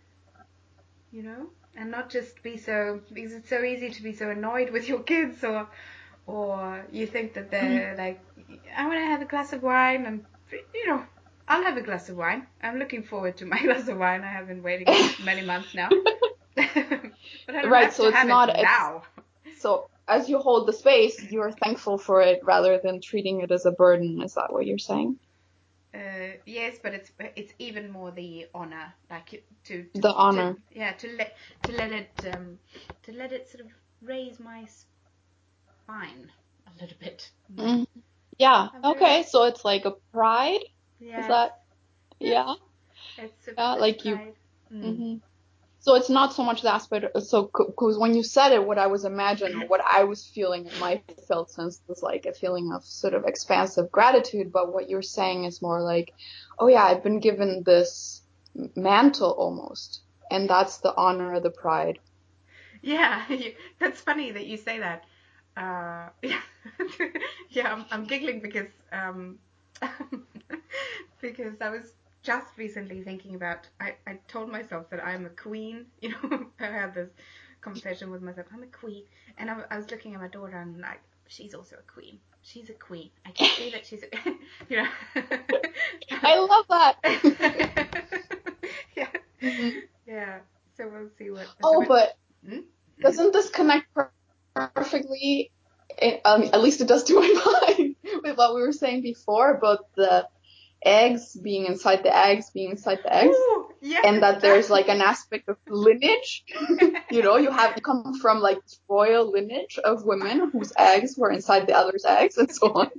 C: You know, and not just be so, because it's so easy to be so annoyed with your kids, or or you think that they're like, I want to have a glass of wine, and you know, I'll have a glass of wine. I'm looking forward to my glass of wine. I have been waiting many months now. But I don't
B: Right,
C: have
B: so
C: to
B: it's
C: have
B: not
C: it
B: it's
C: now.
B: so as you hold the space, you're thankful for it rather than treating it as a burden. Is that what you're saying?
C: Uh, yes, but it's it's even more the honor, like to, to
B: The honor.
C: to, yeah, to let to let it um, to let it sort of raise my spine a little bit.
B: Mm. Yeah.
C: I'm very-
B: Okay, so it's like a pride.
C: Yes.
B: Is that? Yeah.
C: It's a
B: Yeah,
C: it's
B: like you.
C: pride. Mm.
B: hmm So it's not so much the aspect. So because when you said it, what I was imagining, what I was feeling in my felt sense was like a feeling of sort of expansive gratitude. But what you're saying is more like, oh yeah, I've been given this mantle almost, and that's the honor, the pride.
C: Yeah, that's funny that you say that. Uh, yeah, yeah, I'm, I'm giggling because um, because I was just recently thinking about. I, I told myself that I'm a queen. You know, I had this conversation with myself. I'm a queen, and I, I was looking at my daughter and I'm like, she's also a queen. She's a queen. I can see that she's, a, you know.
B: I love that.
C: Yeah,
B: hmm
C: yeah. So we'll see what.
B: Oh, but
C: Hmm?
B: doesn't this connect perfectly? It, um, at least it does to my mind with what we were saying before about the eggs being inside the eggs being inside the eggs.
C: Ooh, yes,
B: And that there's
C: exactly.
B: like an aspect of lineage. You know, you have you come from like this royal lineage of women whose eggs were inside the other's eggs and so on.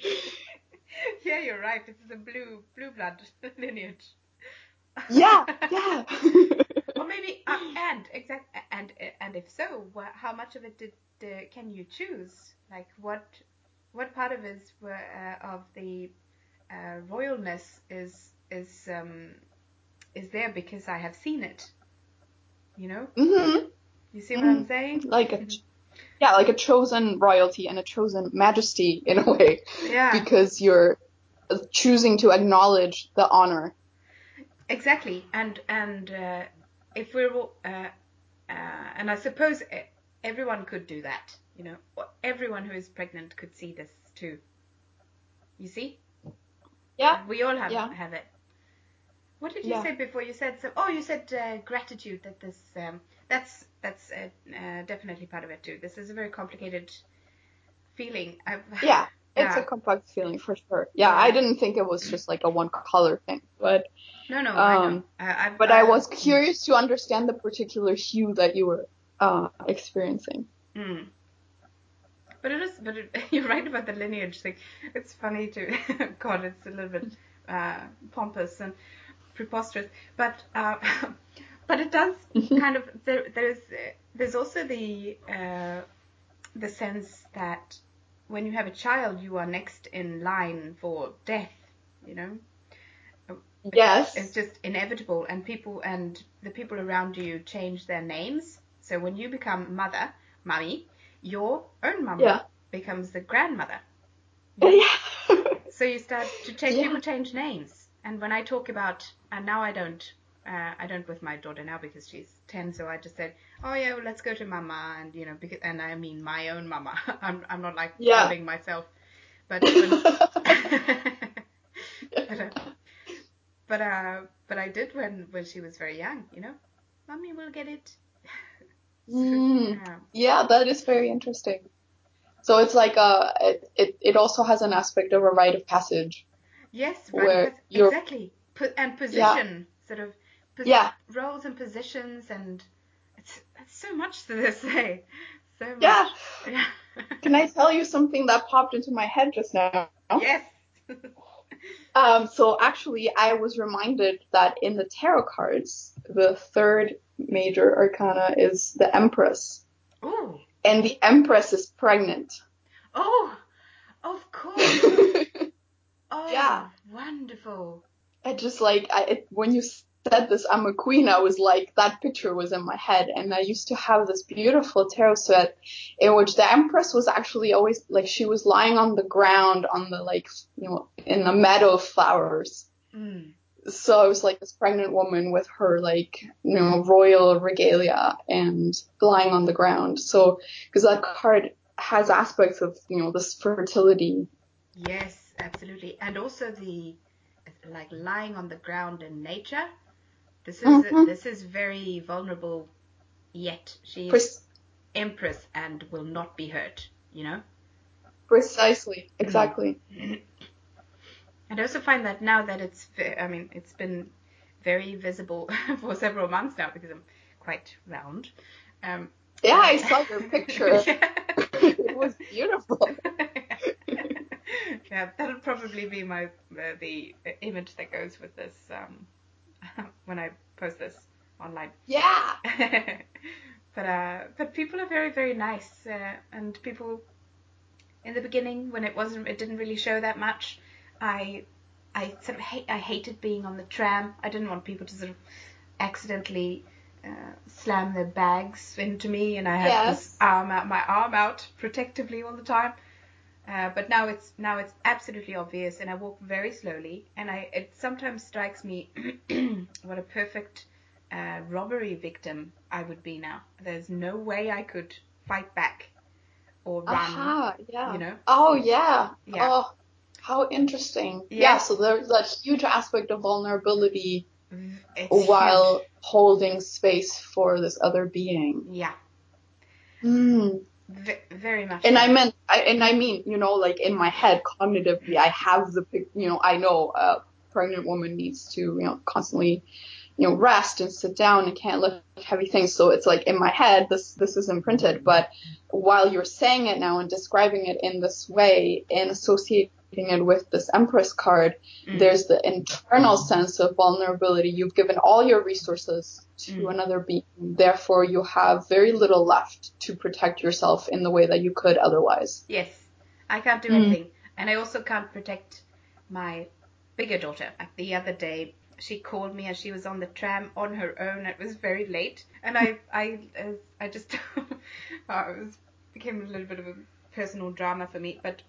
C: Yeah, you're right. It's the blue blue blood lineage.
B: Yeah, yeah.
C: Or maybe uh, and exact and and if so, wha- how much of it did uh, can you choose? Like what what part of is uh, of the uh, royalness is is um, is there because I have seen it. You know,
B: hmm
C: you see what
B: hmm
C: I'm saying?
B: Like a yeah, like a chosen royalty and a chosen majesty in a way,
C: Yeah.
B: because you're choosing to acknowledge the honor.
C: Exactly, and and uh, if we're all, uh, uh, and I suppose e- everyone could do that, you know, or everyone who is pregnant could see this too. You see,
B: Yeah,
C: we all have
B: yeah,
C: have it. What did you
B: yeah.
C: say before? You said so. Oh, you said uh, gratitude. That this um, that's that's uh, uh, definitely part of it too. This is a very complicated feeling. I've,
B: Yeah, it's a
C: yeah,
B: complex feeling for sure. Yeah,
C: yeah.
B: I didn't think it was just like a one color thing, but
C: No, no, I know.
B: um,
C: I, I've,
B: but I
C: uh,
B: was curious to understand the particular hue that you were uh experiencing.
C: mm. But it is, but it, you're right about the lineage thing. It's funny to, God, it's a little bit uh, pompous and preposterous. But uh, but it does kind of there. There's there's also the uh, the sense that when you have a child, you are next in line for death. You know,
B: Yes.
C: it's just inevitable, and people and the people around you change their names. So when you become mother, mummy, your own mum
B: Yeah.
C: becomes the grandmother. You know?
B: Yeah.
C: So you start to change.
B: Yeah.
C: People change names, and when I talk about, and now I don't, uh, I don't with my daughter now because she's ten, so I just said, oh yeah, well, let's go to mama, and you know, because, and I mean my own mama. I'm, I'm not like
B: Yeah.
C: holding myself, but when, but, uh, but, uh, but I did when, when she was very young, you know, mommy will get it. So,
B: Mm.
C: yeah.
B: Yeah, that is very interesting. So it's like a, it, it, it also has an aspect of a rite of passage
C: Yes,
B: where
C: right,
B: you're,
C: exactly. Po- and
B: yeah,
C: position, sort of pos-
B: yeah,
C: roles and positions, and it's, it's so much to this, eh? So much.
B: yeah.
C: Yeah.
B: Can I tell you something that popped into my head just now?
C: Yes.
B: Um, so actually, I was reminded that in the tarot cards, the third major arcana is the Empress,
C: Oh,
B: and the Empress is pregnant.
C: oh, of course.
B: Yeah,
C: Oh, wonderful.
B: I just like I it, when you said this, I'm a queen. I was like that picture was in my head, and I used to have this beautiful tarot set in which the Empress was actually always like she was lying on the ground on the like you know in the meadow of flowers.
C: Mm.
B: So I was like this pregnant woman with her like you know royal regalia and lying on the ground. So because that card has aspects of you know this fertility.
C: Yes, absolutely. And also the, like lying on the ground in nature. This is,
B: Mm-hmm.
C: this is very vulnerable, yet she's
B: Pre-
C: Empress and will not be hurt, you know?
B: precisely, exactly.
C: Mm. And I also find that now that it's, I mean, it's been very visible for several months now because I'm quite round. Um,
B: Yeah,
C: uh,
B: I saw your picture.
C: Yeah.
B: It was beautiful.
C: Yeah, that'll probably be my uh, the image that goes with this um, when I post this online.
B: Yeah.
C: But uh, but people are very very nice, uh, and people in the beginning when it wasn't it didn't really show that much. I I sort of hate I hated being on the tram. I didn't want people to sort of accidentally uh, slam their bags into me, and I had
B: Yes.
C: this arm out my arm out protectively all the time. Uh, but now it's now it's absolutely obvious, and I walk very slowly. And I it sometimes strikes me what a perfect uh, robbery victim I would be now. There's no way I could fight back or run.
B: Aha, yeah.
C: You know?
B: Oh, yeah.
C: Yeah.
B: Oh, how interesting.
C: Yes.
B: Yeah, so there's that huge aspect of vulnerability
C: It's
B: while
C: huge.
B: holding space for this other being.
C: Yeah.
B: Mm.
C: V- very much.
B: And
C: so.
B: I meant, I, and I mean, you know, like in my head, cognitively, I have the, pic- you know, I know a pregnant woman needs to, you know, constantly, you know, rest and sit down and can't lift heavy things. So it's like in my head, this, this is imprinted. But while you're saying it now and describing it in this way and associating it with this Empress card,
C: Mm.
B: there's the internal sense of vulnerability. You've given all your resources to
C: Mm.
B: another being. Therefore, you have very little left to protect yourself in the way that you could otherwise.
C: Yes. I can't do
B: Mm.
C: anything. And I also can't protect my bigger daughter. Like the other day, she called me as she was on the tram on her own. It was very late, and I, I, uh, I just, uh, it was, became a little bit of a personal drama for me. But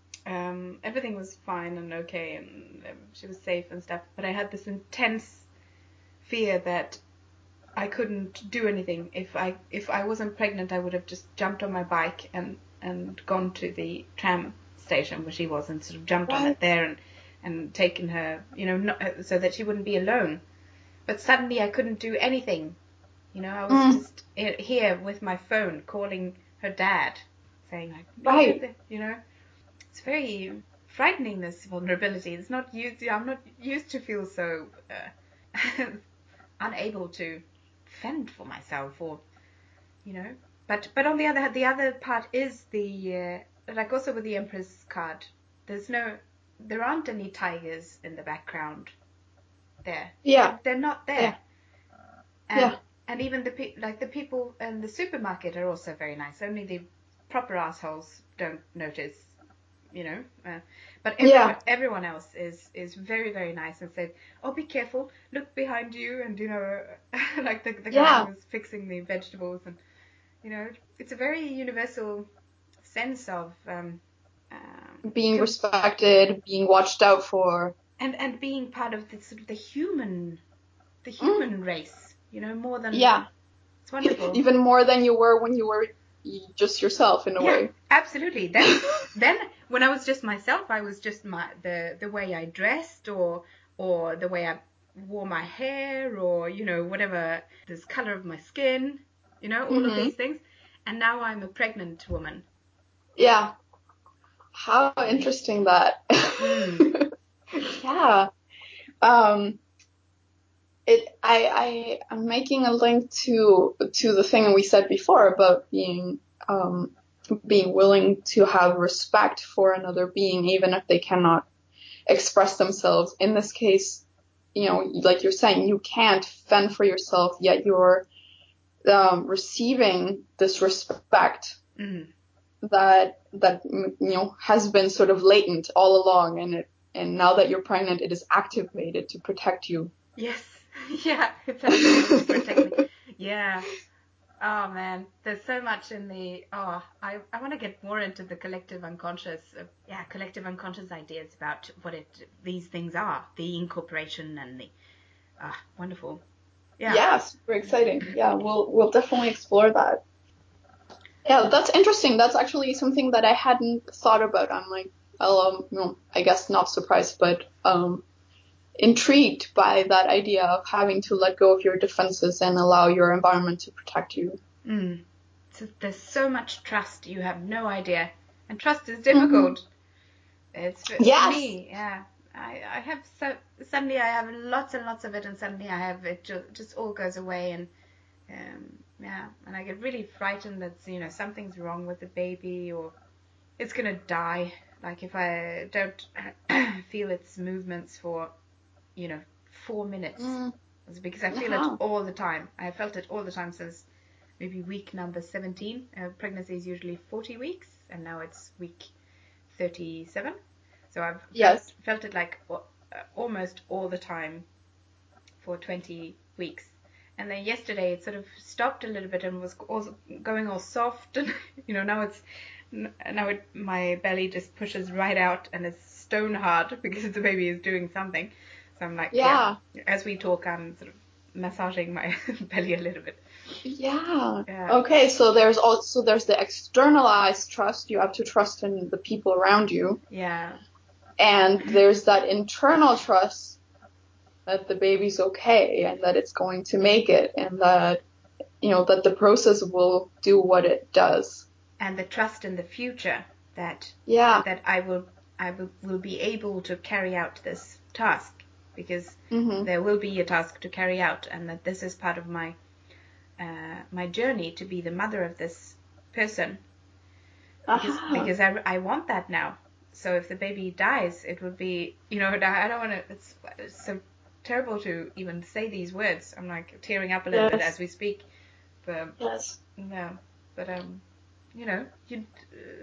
C: um, everything was fine and okay, and um, she was safe and stuff. But I had this intense fear that I couldn't do anything. If I, if I wasn't pregnant, I would have just jumped on my bike and and gone to the tram station where she was and sort of jumped on
B: Right.
C: it there and and taken her, you know, not, so that she wouldn't be alone. But suddenly I couldn't do anything. You know, I was
B: Mm.
C: just i- here with my phone calling her dad, saying like,
B: Right.
C: you know, it's very frightening, this vulnerability. It's not used. I'm not used to feel so uh, unable to fend for myself, or you know. But but on the other hand, the other part is the uh, like also with the Empress card. There's no, there aren't any tigers in the background. There,
B: Yeah.
C: they're, they're not there.
B: Yeah.
C: And
B: Yeah.
C: and even the pe- like the people in the supermarket are also very nice. Only the proper assholes don't notice, you know. Uh, but everyone
B: Yeah.
C: everyone else is is very very nice and said, "Oh, be careful! Look behind you!" And you know, like the the guy
B: Yeah.
C: who was fixing the vegetables, and you know, it's a very universal sense of um, um,
B: Being
C: com-
B: respected, being watched out for.
C: and and being part of the sort of the human, the human mm. race, you know, more than
B: yeah,
C: it's wonderful.
B: Even more than you were when you were just yourself in a
C: yeah,
B: way.
C: Absolutely. Then then when I was just myself, I was just my the the way I dressed, or or the way I wore my hair, or you know whatever, this color of my skin, you know, all mm-hmm. of these things. And now I'm a pregnant woman.
B: Yeah. How interesting that.
C: Mm.
B: yeah. Um, it, I, I, am making a link to, to the thing we said before about being, um, being willing to have respect for another being, even if they cannot express themselves. In this case, you know, like you're saying, you can't fend for yourself, yet you're, um, receiving this respect.
C: Mm.
B: that that you know has been sort of latent all along, and it and now that you're pregnant, it is activated to protect you.
C: Yes, yeah, it's activated to protect me. Yeah. Oh man, there's so much in the oh I I want to get more into the collective unconscious. Uh, yeah, collective unconscious ideas about what it these things are, the incorporation and the ah wonderful. Yeah.
B: Yeah, super exciting. Yeah, we'll we'll definitely explore that. Yeah, that's interesting. That's actually something that I hadn't thought about. I'm like, um, you know, I guess not surprised, but um, intrigued by that idea of having to let go of your defenses and allow your environment to protect you.
C: Mm. So there's so much trust, you have no idea, and trust is difficult. Mm-hmm. It's for, yes. for me, yeah. I, I have so suddenly I have lots and lots of it, and suddenly I have it just, just all goes away, and um, yeah, and I get really frightened that you know something's wrong with the baby, or it's gonna die. Like if I don't feel its movements for you know four minutes, mm. it's because I feel uh-huh. it all the time. I have felt it all the time since maybe week number seventeen. Uh, pregnancy is usually forty weeks, and now it's week thirty-seven. So I've
B: yes.
C: felt, felt it like uh, almost all the time for twenty weeks. And then yesterday it sort of stopped a little bit and was also going all soft, and you know now it's now it, my belly just pushes right out and it's stone hard because the baby is doing something. So I'm like, yeah. yeah. As we talk, I'm sort of massaging my belly a little bit.
B: Yeah. yeah. Okay, so there's also there's the externalized trust. You have to trust in the people around you.
C: Yeah.
B: And there's that internal trust that the baby's okay and that it's going to make it, and that you know that the process will do what it does.
C: And the trust in the future that
B: yeah.
C: that I will I will, will be able to carry out this task, because
B: mm-hmm.
C: there will be a task to carry out, and that this is part of my uh, my journey to be the mother of this person. Because uh-huh. because I, I want that now. So if the baby dies, it would be you know I don't want to. It's, it's so terrible to even say these words. I'm like tearing up a little yes. bit as we speak. But
B: yes.
C: No. But um, you know, you uh,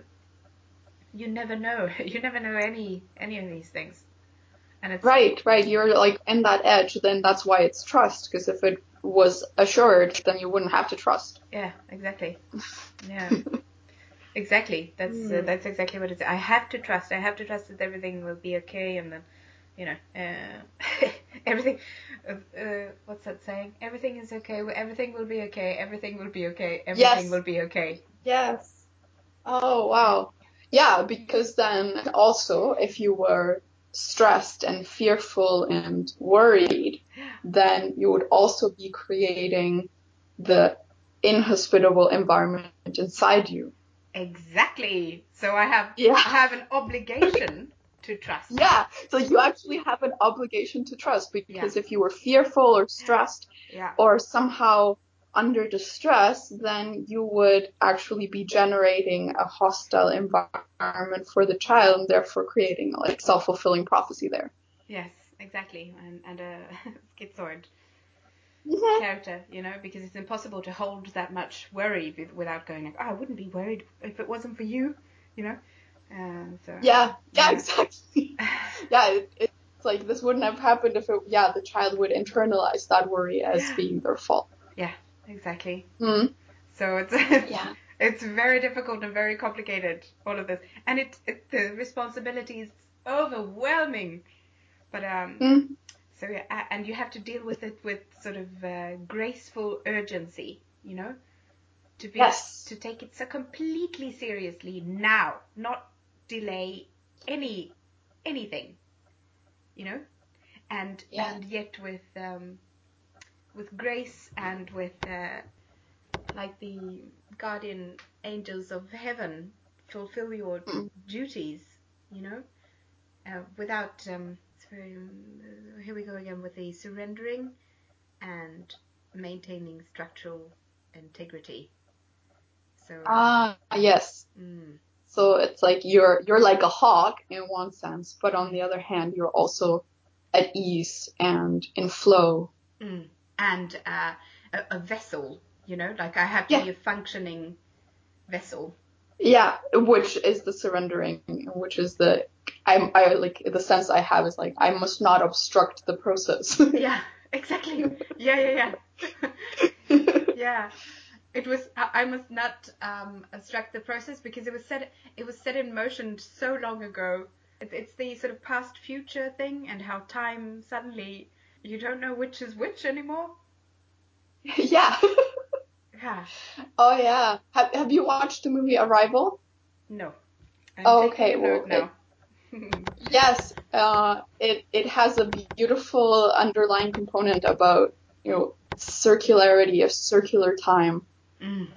C: you never know. You never know any any of these things. And it's
B: right, right. You're like in that edge. Then that's why it's trust. Because if it was assured, then you wouldn't have to trust.
C: Yeah, exactly. Yeah. Exactly. That's mm. uh, that's exactly what it is. I have to trust. I have to trust that everything will be okay, and then, you know, uh, everything. Uh, uh, what's that saying? Everything is okay. Everything will be okay. Everything will be okay. Everything
B: yes.
C: will be okay.
B: Yes. Oh wow. Yeah, because then also if you were stressed and fearful and worried, then you would also be creating the inhospitable environment inside you.
C: Exactly. So I have
B: yeah.
C: I have an obligation to trust.
B: Yeah. So you actually have an obligation to trust, because yeah. if you were fearful or stressed
C: yeah.
B: or somehow under distress, then you would actually be generating a hostile environment for the child, and therefore creating a like self-fulfilling prophecy there.
C: Yes, exactly. And and a schizoid
B: mm-hmm.
C: character, you know, because it's impossible to hold that much worry without going like, oh, I wouldn't be worried if it wasn't for you, you know. Uh, so,
B: yeah, yeah, yeah, exactly. yeah, it, it's like this wouldn't have happened if it, yeah, the child would internalize that worry as being their fault.
C: Yeah, exactly.
B: Mm.
C: So it's
B: yeah.
C: it's very difficult and very complicated, all of this, and it, it the responsibility is overwhelming. But um,
B: Mm.
C: so yeah, a- and you have to deal with it with sort of uh, graceful urgency, you know, to be
B: Yes.
C: to take it so completely seriously now, not delay any anything, you know, and
B: Yeah.
C: and yet with um, with grace and with uh, like the guardian angels of heaven, fulfill your
B: Mm.
C: duties, you know, uh, without um, it's very, uh, here we go again with the surrendering and maintaining structural integrity. So um,
B: Ah, yes.
C: mm,
B: So it's like you're you're like a hawk in one sense, but on the other hand, you're also at ease and in flow.
C: mm, and uh, a, a vessel, you know, like I have to
B: Yeah.
C: be a functioning vessel.
B: Yeah, which is the surrendering, which is the I I like the sense I have is like I must not obstruct the process.
C: Yeah, exactly. Yeah, yeah, yeah. Yeah. It was. I I must not um, obstruct the process because it was set. It was set in motion so long ago. It's, it's the sort of past future thing, and how time suddenly you don't know which is which anymore.
B: Yeah.
C: Yeah.
B: Oh yeah. Have Have you watched the movie Arrival?
C: No. I'm
B: Oh,
C: taking
B: okay.
C: a
B: Well,
C: note
B: it,
C: now.
B: yes. Uh, it it has a beautiful underlying component about you know circularity of circular time.
C: Mm.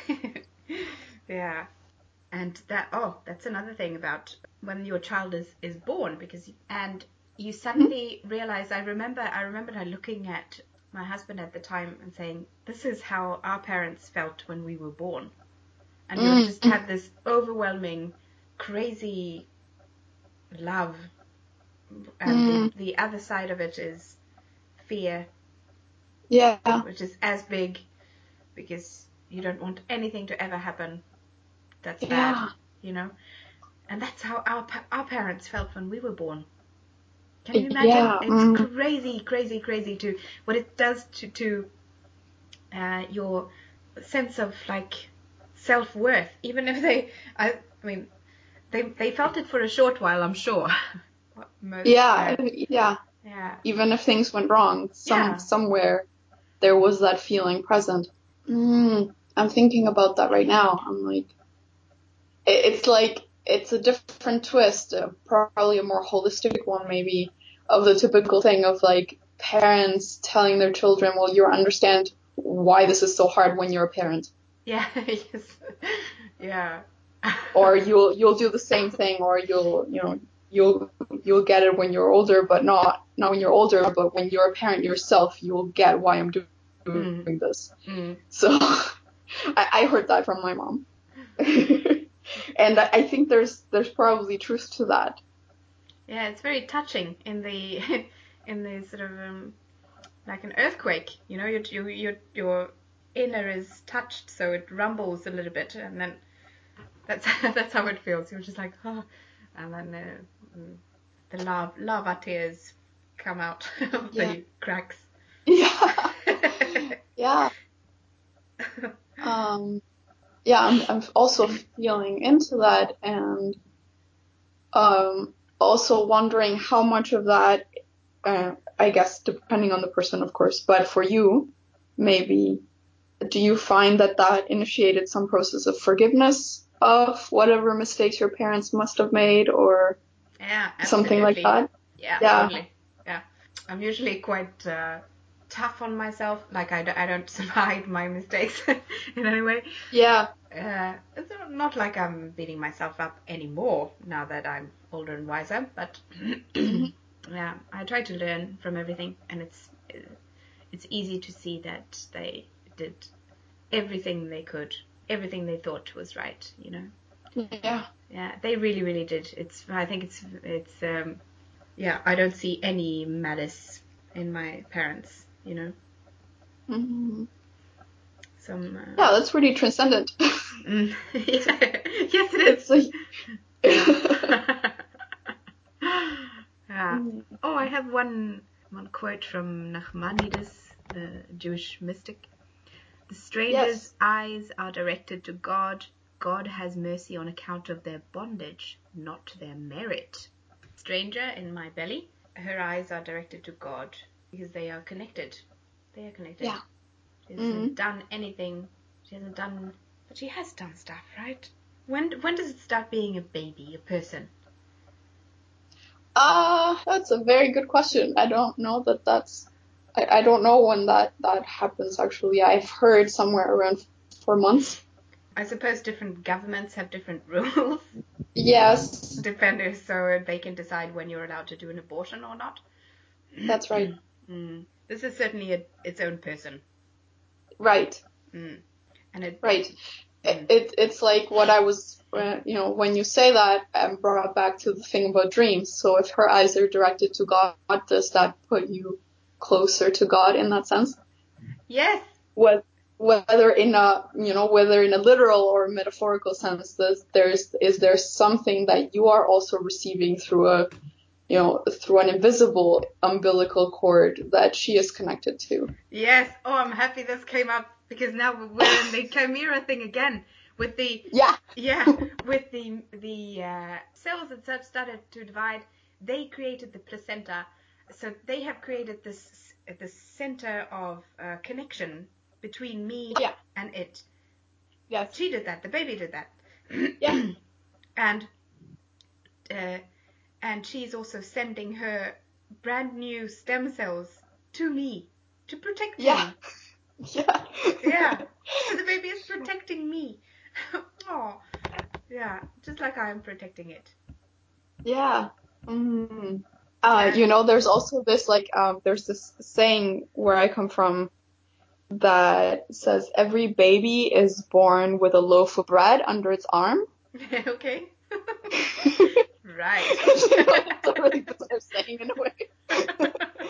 C: Yeah. And that. Oh, that's another thing about when your child is is born, because and you suddenly realize. I remember. I remember I looking at my husband at the time and saying, "This is how our parents felt when we were born." And you
B: Mm.
C: just have this overwhelming, crazy love, and the
B: Mm.
C: the other side of it is fear,
B: Yeah.
C: which is as big because you don't want anything to ever happen that's bad,
B: Yeah.
C: you know. And that's how our our parents felt when we were born. Can you imagine?
B: Yeah.
C: It's
B: Mm.
C: crazy, crazy, crazy to what it does to to uh, your sense of like self worth. Even if they, I, I mean, They they felt it for a short while, I'm sure. Most,
B: Yeah.
C: uh,
B: Yeah.
C: yeah,
B: Even if things went wrong, some
C: yeah,
B: somewhere there was that feeling present. Mm. I'm thinking about that right now. I'm like, it, it's like it's a different twist, uh, probably a more holistic one, maybe, of the typical thing of like parents telling their children, "Well, you understand why this is so hard when you're a parent."
C: yeah, yes, yeah.
B: Or you'll you'll do the same thing, or you'll you know you'll you'll get it when you're older, but not not when you're older, but when you're a parent yourself, you'll get why I'm do- doing
C: Mm,
B: this.
C: mm.
B: So I, I heard that from my mom, and I, I think there's there's probably truth to that.
C: Yeah, it's very touching in the in the sort of um, like an earthquake. You know, your your your your inner is touched, so it rumbles a little bit, and then that's that's how it feels. You're just like, oh, and then uh, mm, the lava lava tears come out of
B: Yeah,
C: the cracks.
B: yeah, yeah. Um, yeah, I'm I'm also feeling into that, and um, also wondering how much of that, uh, I guess, depending on the person, of course, but for you, maybe, do you find that that initiated some process of forgiveness of whatever mistakes your parents must have made, or
C: Yeah,
B: something like
C: absolutely.
B: that?
C: Yeah,
B: Yeah,
C: totally. Yeah. I'm usually quite uh, tough on myself. Like, I, d- I don't hide my mistakes in any way.
B: yeah,
C: Uh, it's not like I'm beating myself up anymore now that I'm older and wiser, but
B: hmm
C: yeah, I try to learn from everything, and it's it's easy to see that they did everything they could, everything they thought was right, you know.
B: yeah.
C: Yeah, they really, really did. It's I think it's it's um yeah, I don't see any malice in my parents, you know.
B: hmm
C: Some
B: Yeah,
C: uh,
B: that's pretty transcendent.
C: mm, yes, it is.
B: It's like,
C: Yeah. Yeah.
B: Mhm.
C: Oh, I have one one quote from Nachmanides, the Jewish mystic. The stranger's
B: Yes.
C: eyes are directed to God. God has mercy on account of their bondage, not their merit. Stranger in my belly, her eyes are directed to God because they are connected. They are connected.
B: Yeah.
C: She hasn't
B: Mm-hmm.
C: done anything. She hasn't done, but she has done stuff, right? When when does it start being a baby, a person?
B: Uh, that's a very good question. I don't know that that's, I, I don't know when that, that happens actually. I've heard somewhere around four months.
C: I suppose different governments have different rules.
B: Yes,
C: Depending, so they can decide when you're allowed to do an abortion or not.
B: that's right.
C: Mm. This is certainly a, its own person.
B: Right,
C: Mm. And it,
B: right.
C: Mm.
B: It, it, it's like what I was, uh, you know, when you say that, I'm brought back to the thing about dreams. So if her eyes are directed to God, does that put you closer to God in that sense?
C: Yes.
B: What, whether in a, you know, whether in a literal or metaphorical sense, there's, there's, is there something that you are also receiving through a, you know, through an invisible umbilical cord that she is connected to?
C: Yes. Oh, I'm happy this came up because now we're in the chimera thing again with the
B: Yeah.
C: yeah with the the uh, cells that such started to divide. They created the placenta, so they have created this the center of uh, connection between me
B: Yeah.
C: and it.
B: Yes.
C: She did that. The baby did that.
B: Yeah.
C: and uh, and she's also sending her brand new stem cells to me to protect
B: Yeah.
C: me.
B: Yeah.
C: Yeah. So the baby is protecting me. Oh, yeah. Just like I am protecting it.
B: Yeah. Mm. Uh, you know, there's also this like, um, there's this saying where I come from that says every baby is born with a loaf of bread under its arm.
C: Okay. Right.
B: It's a really bizarre saying in a way.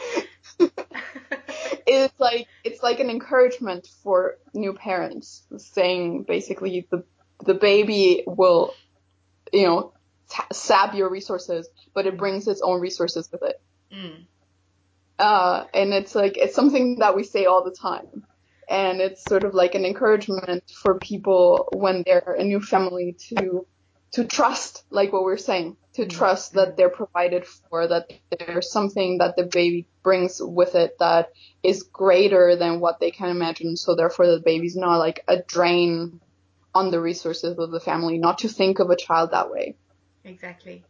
B: It's like it's like an encouragement for new parents, saying basically the the baby will, you know, t- sap your resources, but it brings its own resources with it.
C: Mm.
B: Uh, and it's like it's something that we say all the time, and it's sort of like an encouragement for people when they're a new family to to trust, like what we're saying, to trust that they're provided for, that there's something that the baby brings with it that is greater than what they can imagine. So therefore the baby's not like a drain on the resources of the family, not to think of a child that way.
C: Exactly.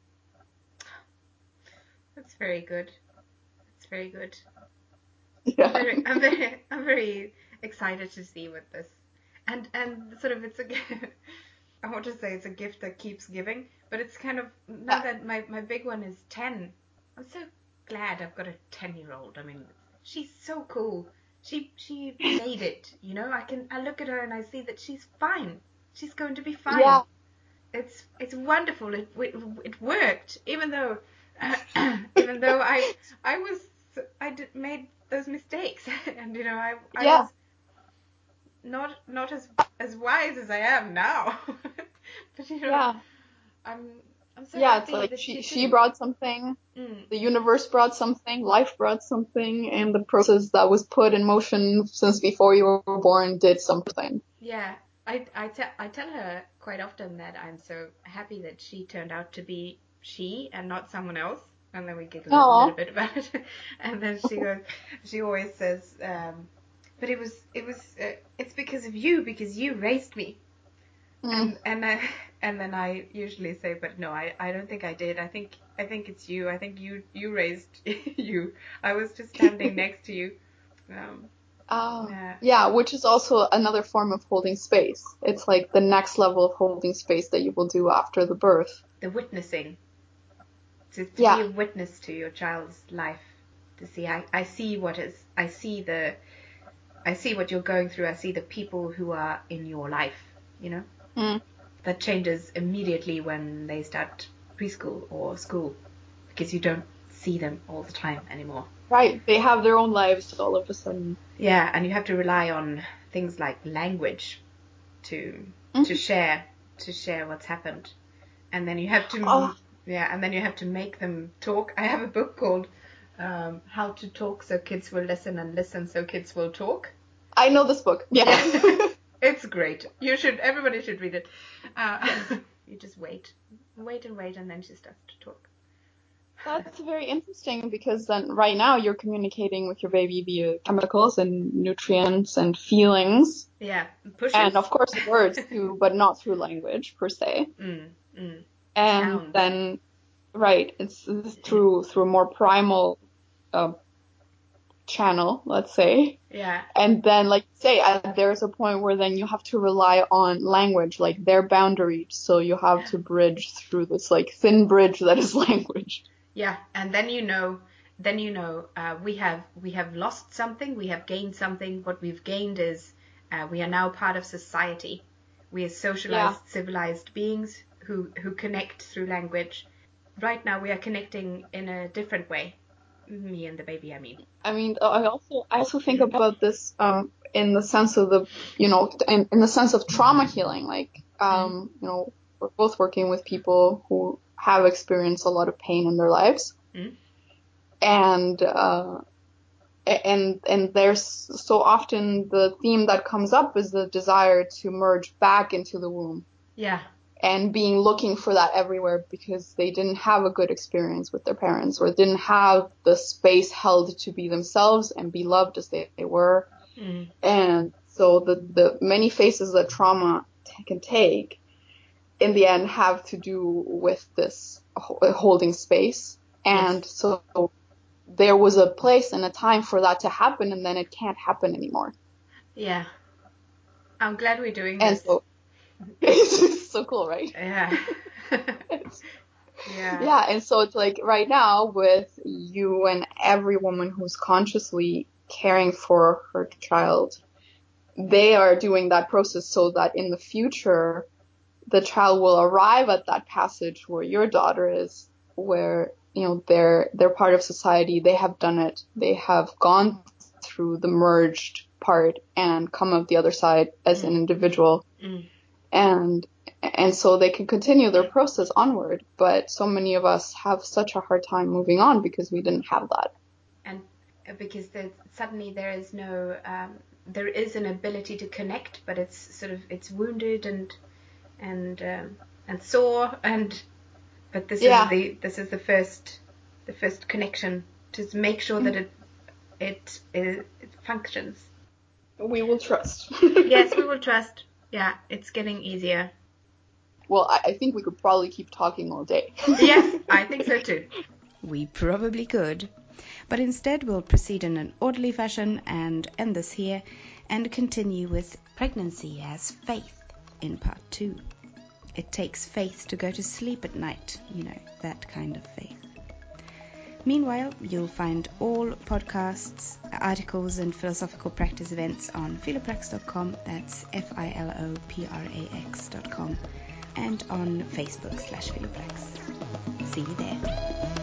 C: That's very good. That's very good.
B: Yeah.
C: I'm very, I'm very, I'm very excited to see what this, and and sort of it's a, I want to say it's a gift that keeps giving, but it's kind of now
B: Yeah.
C: that my my big one is ten, I'm so glad I've got a ten year old. I mean, she's so cool. She she made it. You know, I can I look at her and I see that she's fine. She's going to be fine.
B: Yeah.
C: It's it's wonderful. It it, it worked, even though even though I I was I did, made those mistakes, and you know I I
B: Yeah.
C: was not not as as wise as I am now. But you know
B: Yeah.
C: I'm I'm so
B: Yeah, it's
C: happy
B: like
C: that
B: she
C: she
B: she
C: didn't.
B: brought something,
C: Mm,
B: the universe brought something, life brought something, and the process that was put in motion since before you were born did something.
C: yeah, I I tell I tell her quite often that I'm so happy that she turned out to be she and not someone else. And then we giggle a
B: Aw.
C: little bit about it. And then she goes, she always says, um, but it was, it was, uh, it's because of you, because you raised me.
B: Mm.
C: And and I, and then I usually say, but no, I, I don't think I did. I think I think it's you. I think you you raised you. I was just standing next to you. Um,
B: Oh.
C: yeah.
B: Yeah, which is also another form of holding space. It's like the next level of holding space that you will do after the birth.
C: The witnessing. To, to
B: Yeah.
C: be a witness to your child's life. To see, I, I see what is, I see the, I see what you're going through. I see the people who are in your life. You know.
B: Mm.
C: That changes immediately when they start preschool or school, because you don't see them all the time anymore.
B: Right. They have their own lives all of a sudden.
C: Yeah, and you have to rely on things like language to
B: Mm.
C: to share to share what's happened, and then you have to
B: Oh.
C: yeah, and then you have to make them talk. I have a book called um, How to Talk So Kids Will Listen and Listen So Kids Will Talk.
B: I know this book. Yeah.
C: Yeah. It's great. You should. Everybody should read it. Uh, you just wait, wait and wait, and then she starts to talk.
B: That's very interesting because then right now you're communicating with your baby via chemicals and nutrients and feelings.
C: Yeah, pushes.
B: And of course words too, but not through language per se.
C: Mm, mm.
B: And
C: Sound.
B: then, right, it's, it's through through a more primal uh, channel, let's say.
C: Yeah.
B: And then, like you say, uh, there's a point where then you have to rely on language, like their boundaries. So you have to bridge through this like thin bridge that is language.
C: Yeah, and then you know, then you know, uh, we have we have lost something, we have gained something. What we've gained is uh, we are now part of society. We are socialized,
B: Yeah.
C: civilized beings who who connect through language. Right now, we are connecting in a different way. Me and the baby, I mean.
B: I mean, I also I also think about this um in the sense of the you know in, in the sense of trauma healing. Like um you know we're both working with people who have experienced a lot of pain in their lives,
C: Mm.
B: and uh and and there's so often the theme that comes up is the desire to merge back into the womb.
C: Yeah.
B: And being looking for that everywhere because they didn't have a good experience with their parents or didn't have the space held to be themselves and be loved as they, they were.
C: Mm.
B: And so the, the many faces that trauma t- can take in the end have to do with this holding space. And
C: Yes.
B: so there was a place and a time for that to happen, and then it can't happen anymore.
C: Yeah. I'm glad we're doing
B: And
C: this.
B: so it's so cool, right?
C: Yeah. Yeah.
B: Yeah, and so it's like right now with you and every woman who's consciously caring for her child, they are doing that process so that in the future, the child will arrive at that passage where your daughter is, where, you know, they're, they're part of society. They have done it. They have gone through the merged part and come out the other side as
C: Mm.
B: an individual.
C: Mm.
B: And and so they can continue their process onward. But so many of us have such a hard time moving on because we didn't have that.
C: And because there's, suddenly there is no, um, there is an ability to connect, but it's sort of it's wounded and and um, and sore, and but this
B: Yeah.
C: is the this is the first the first connection to make sure that it it it, it functions.
B: We will trust.
C: Yes, we will trust. Yeah, it's getting easier.
B: Well, I, I think we could probably keep talking all day.
C: Yes, I think so too.
A: We probably could. But instead we'll proceed in an orderly fashion and end this here and continue with pregnancy as faith in part two. It takes faith to go to sleep at night, you know, that kind of faith. Meanwhile, you'll find all podcasts, articles and philosophical practice events on philoprax dot com, that's F I L O P R A X dot com, and on Facebook slash philoprax. See you there.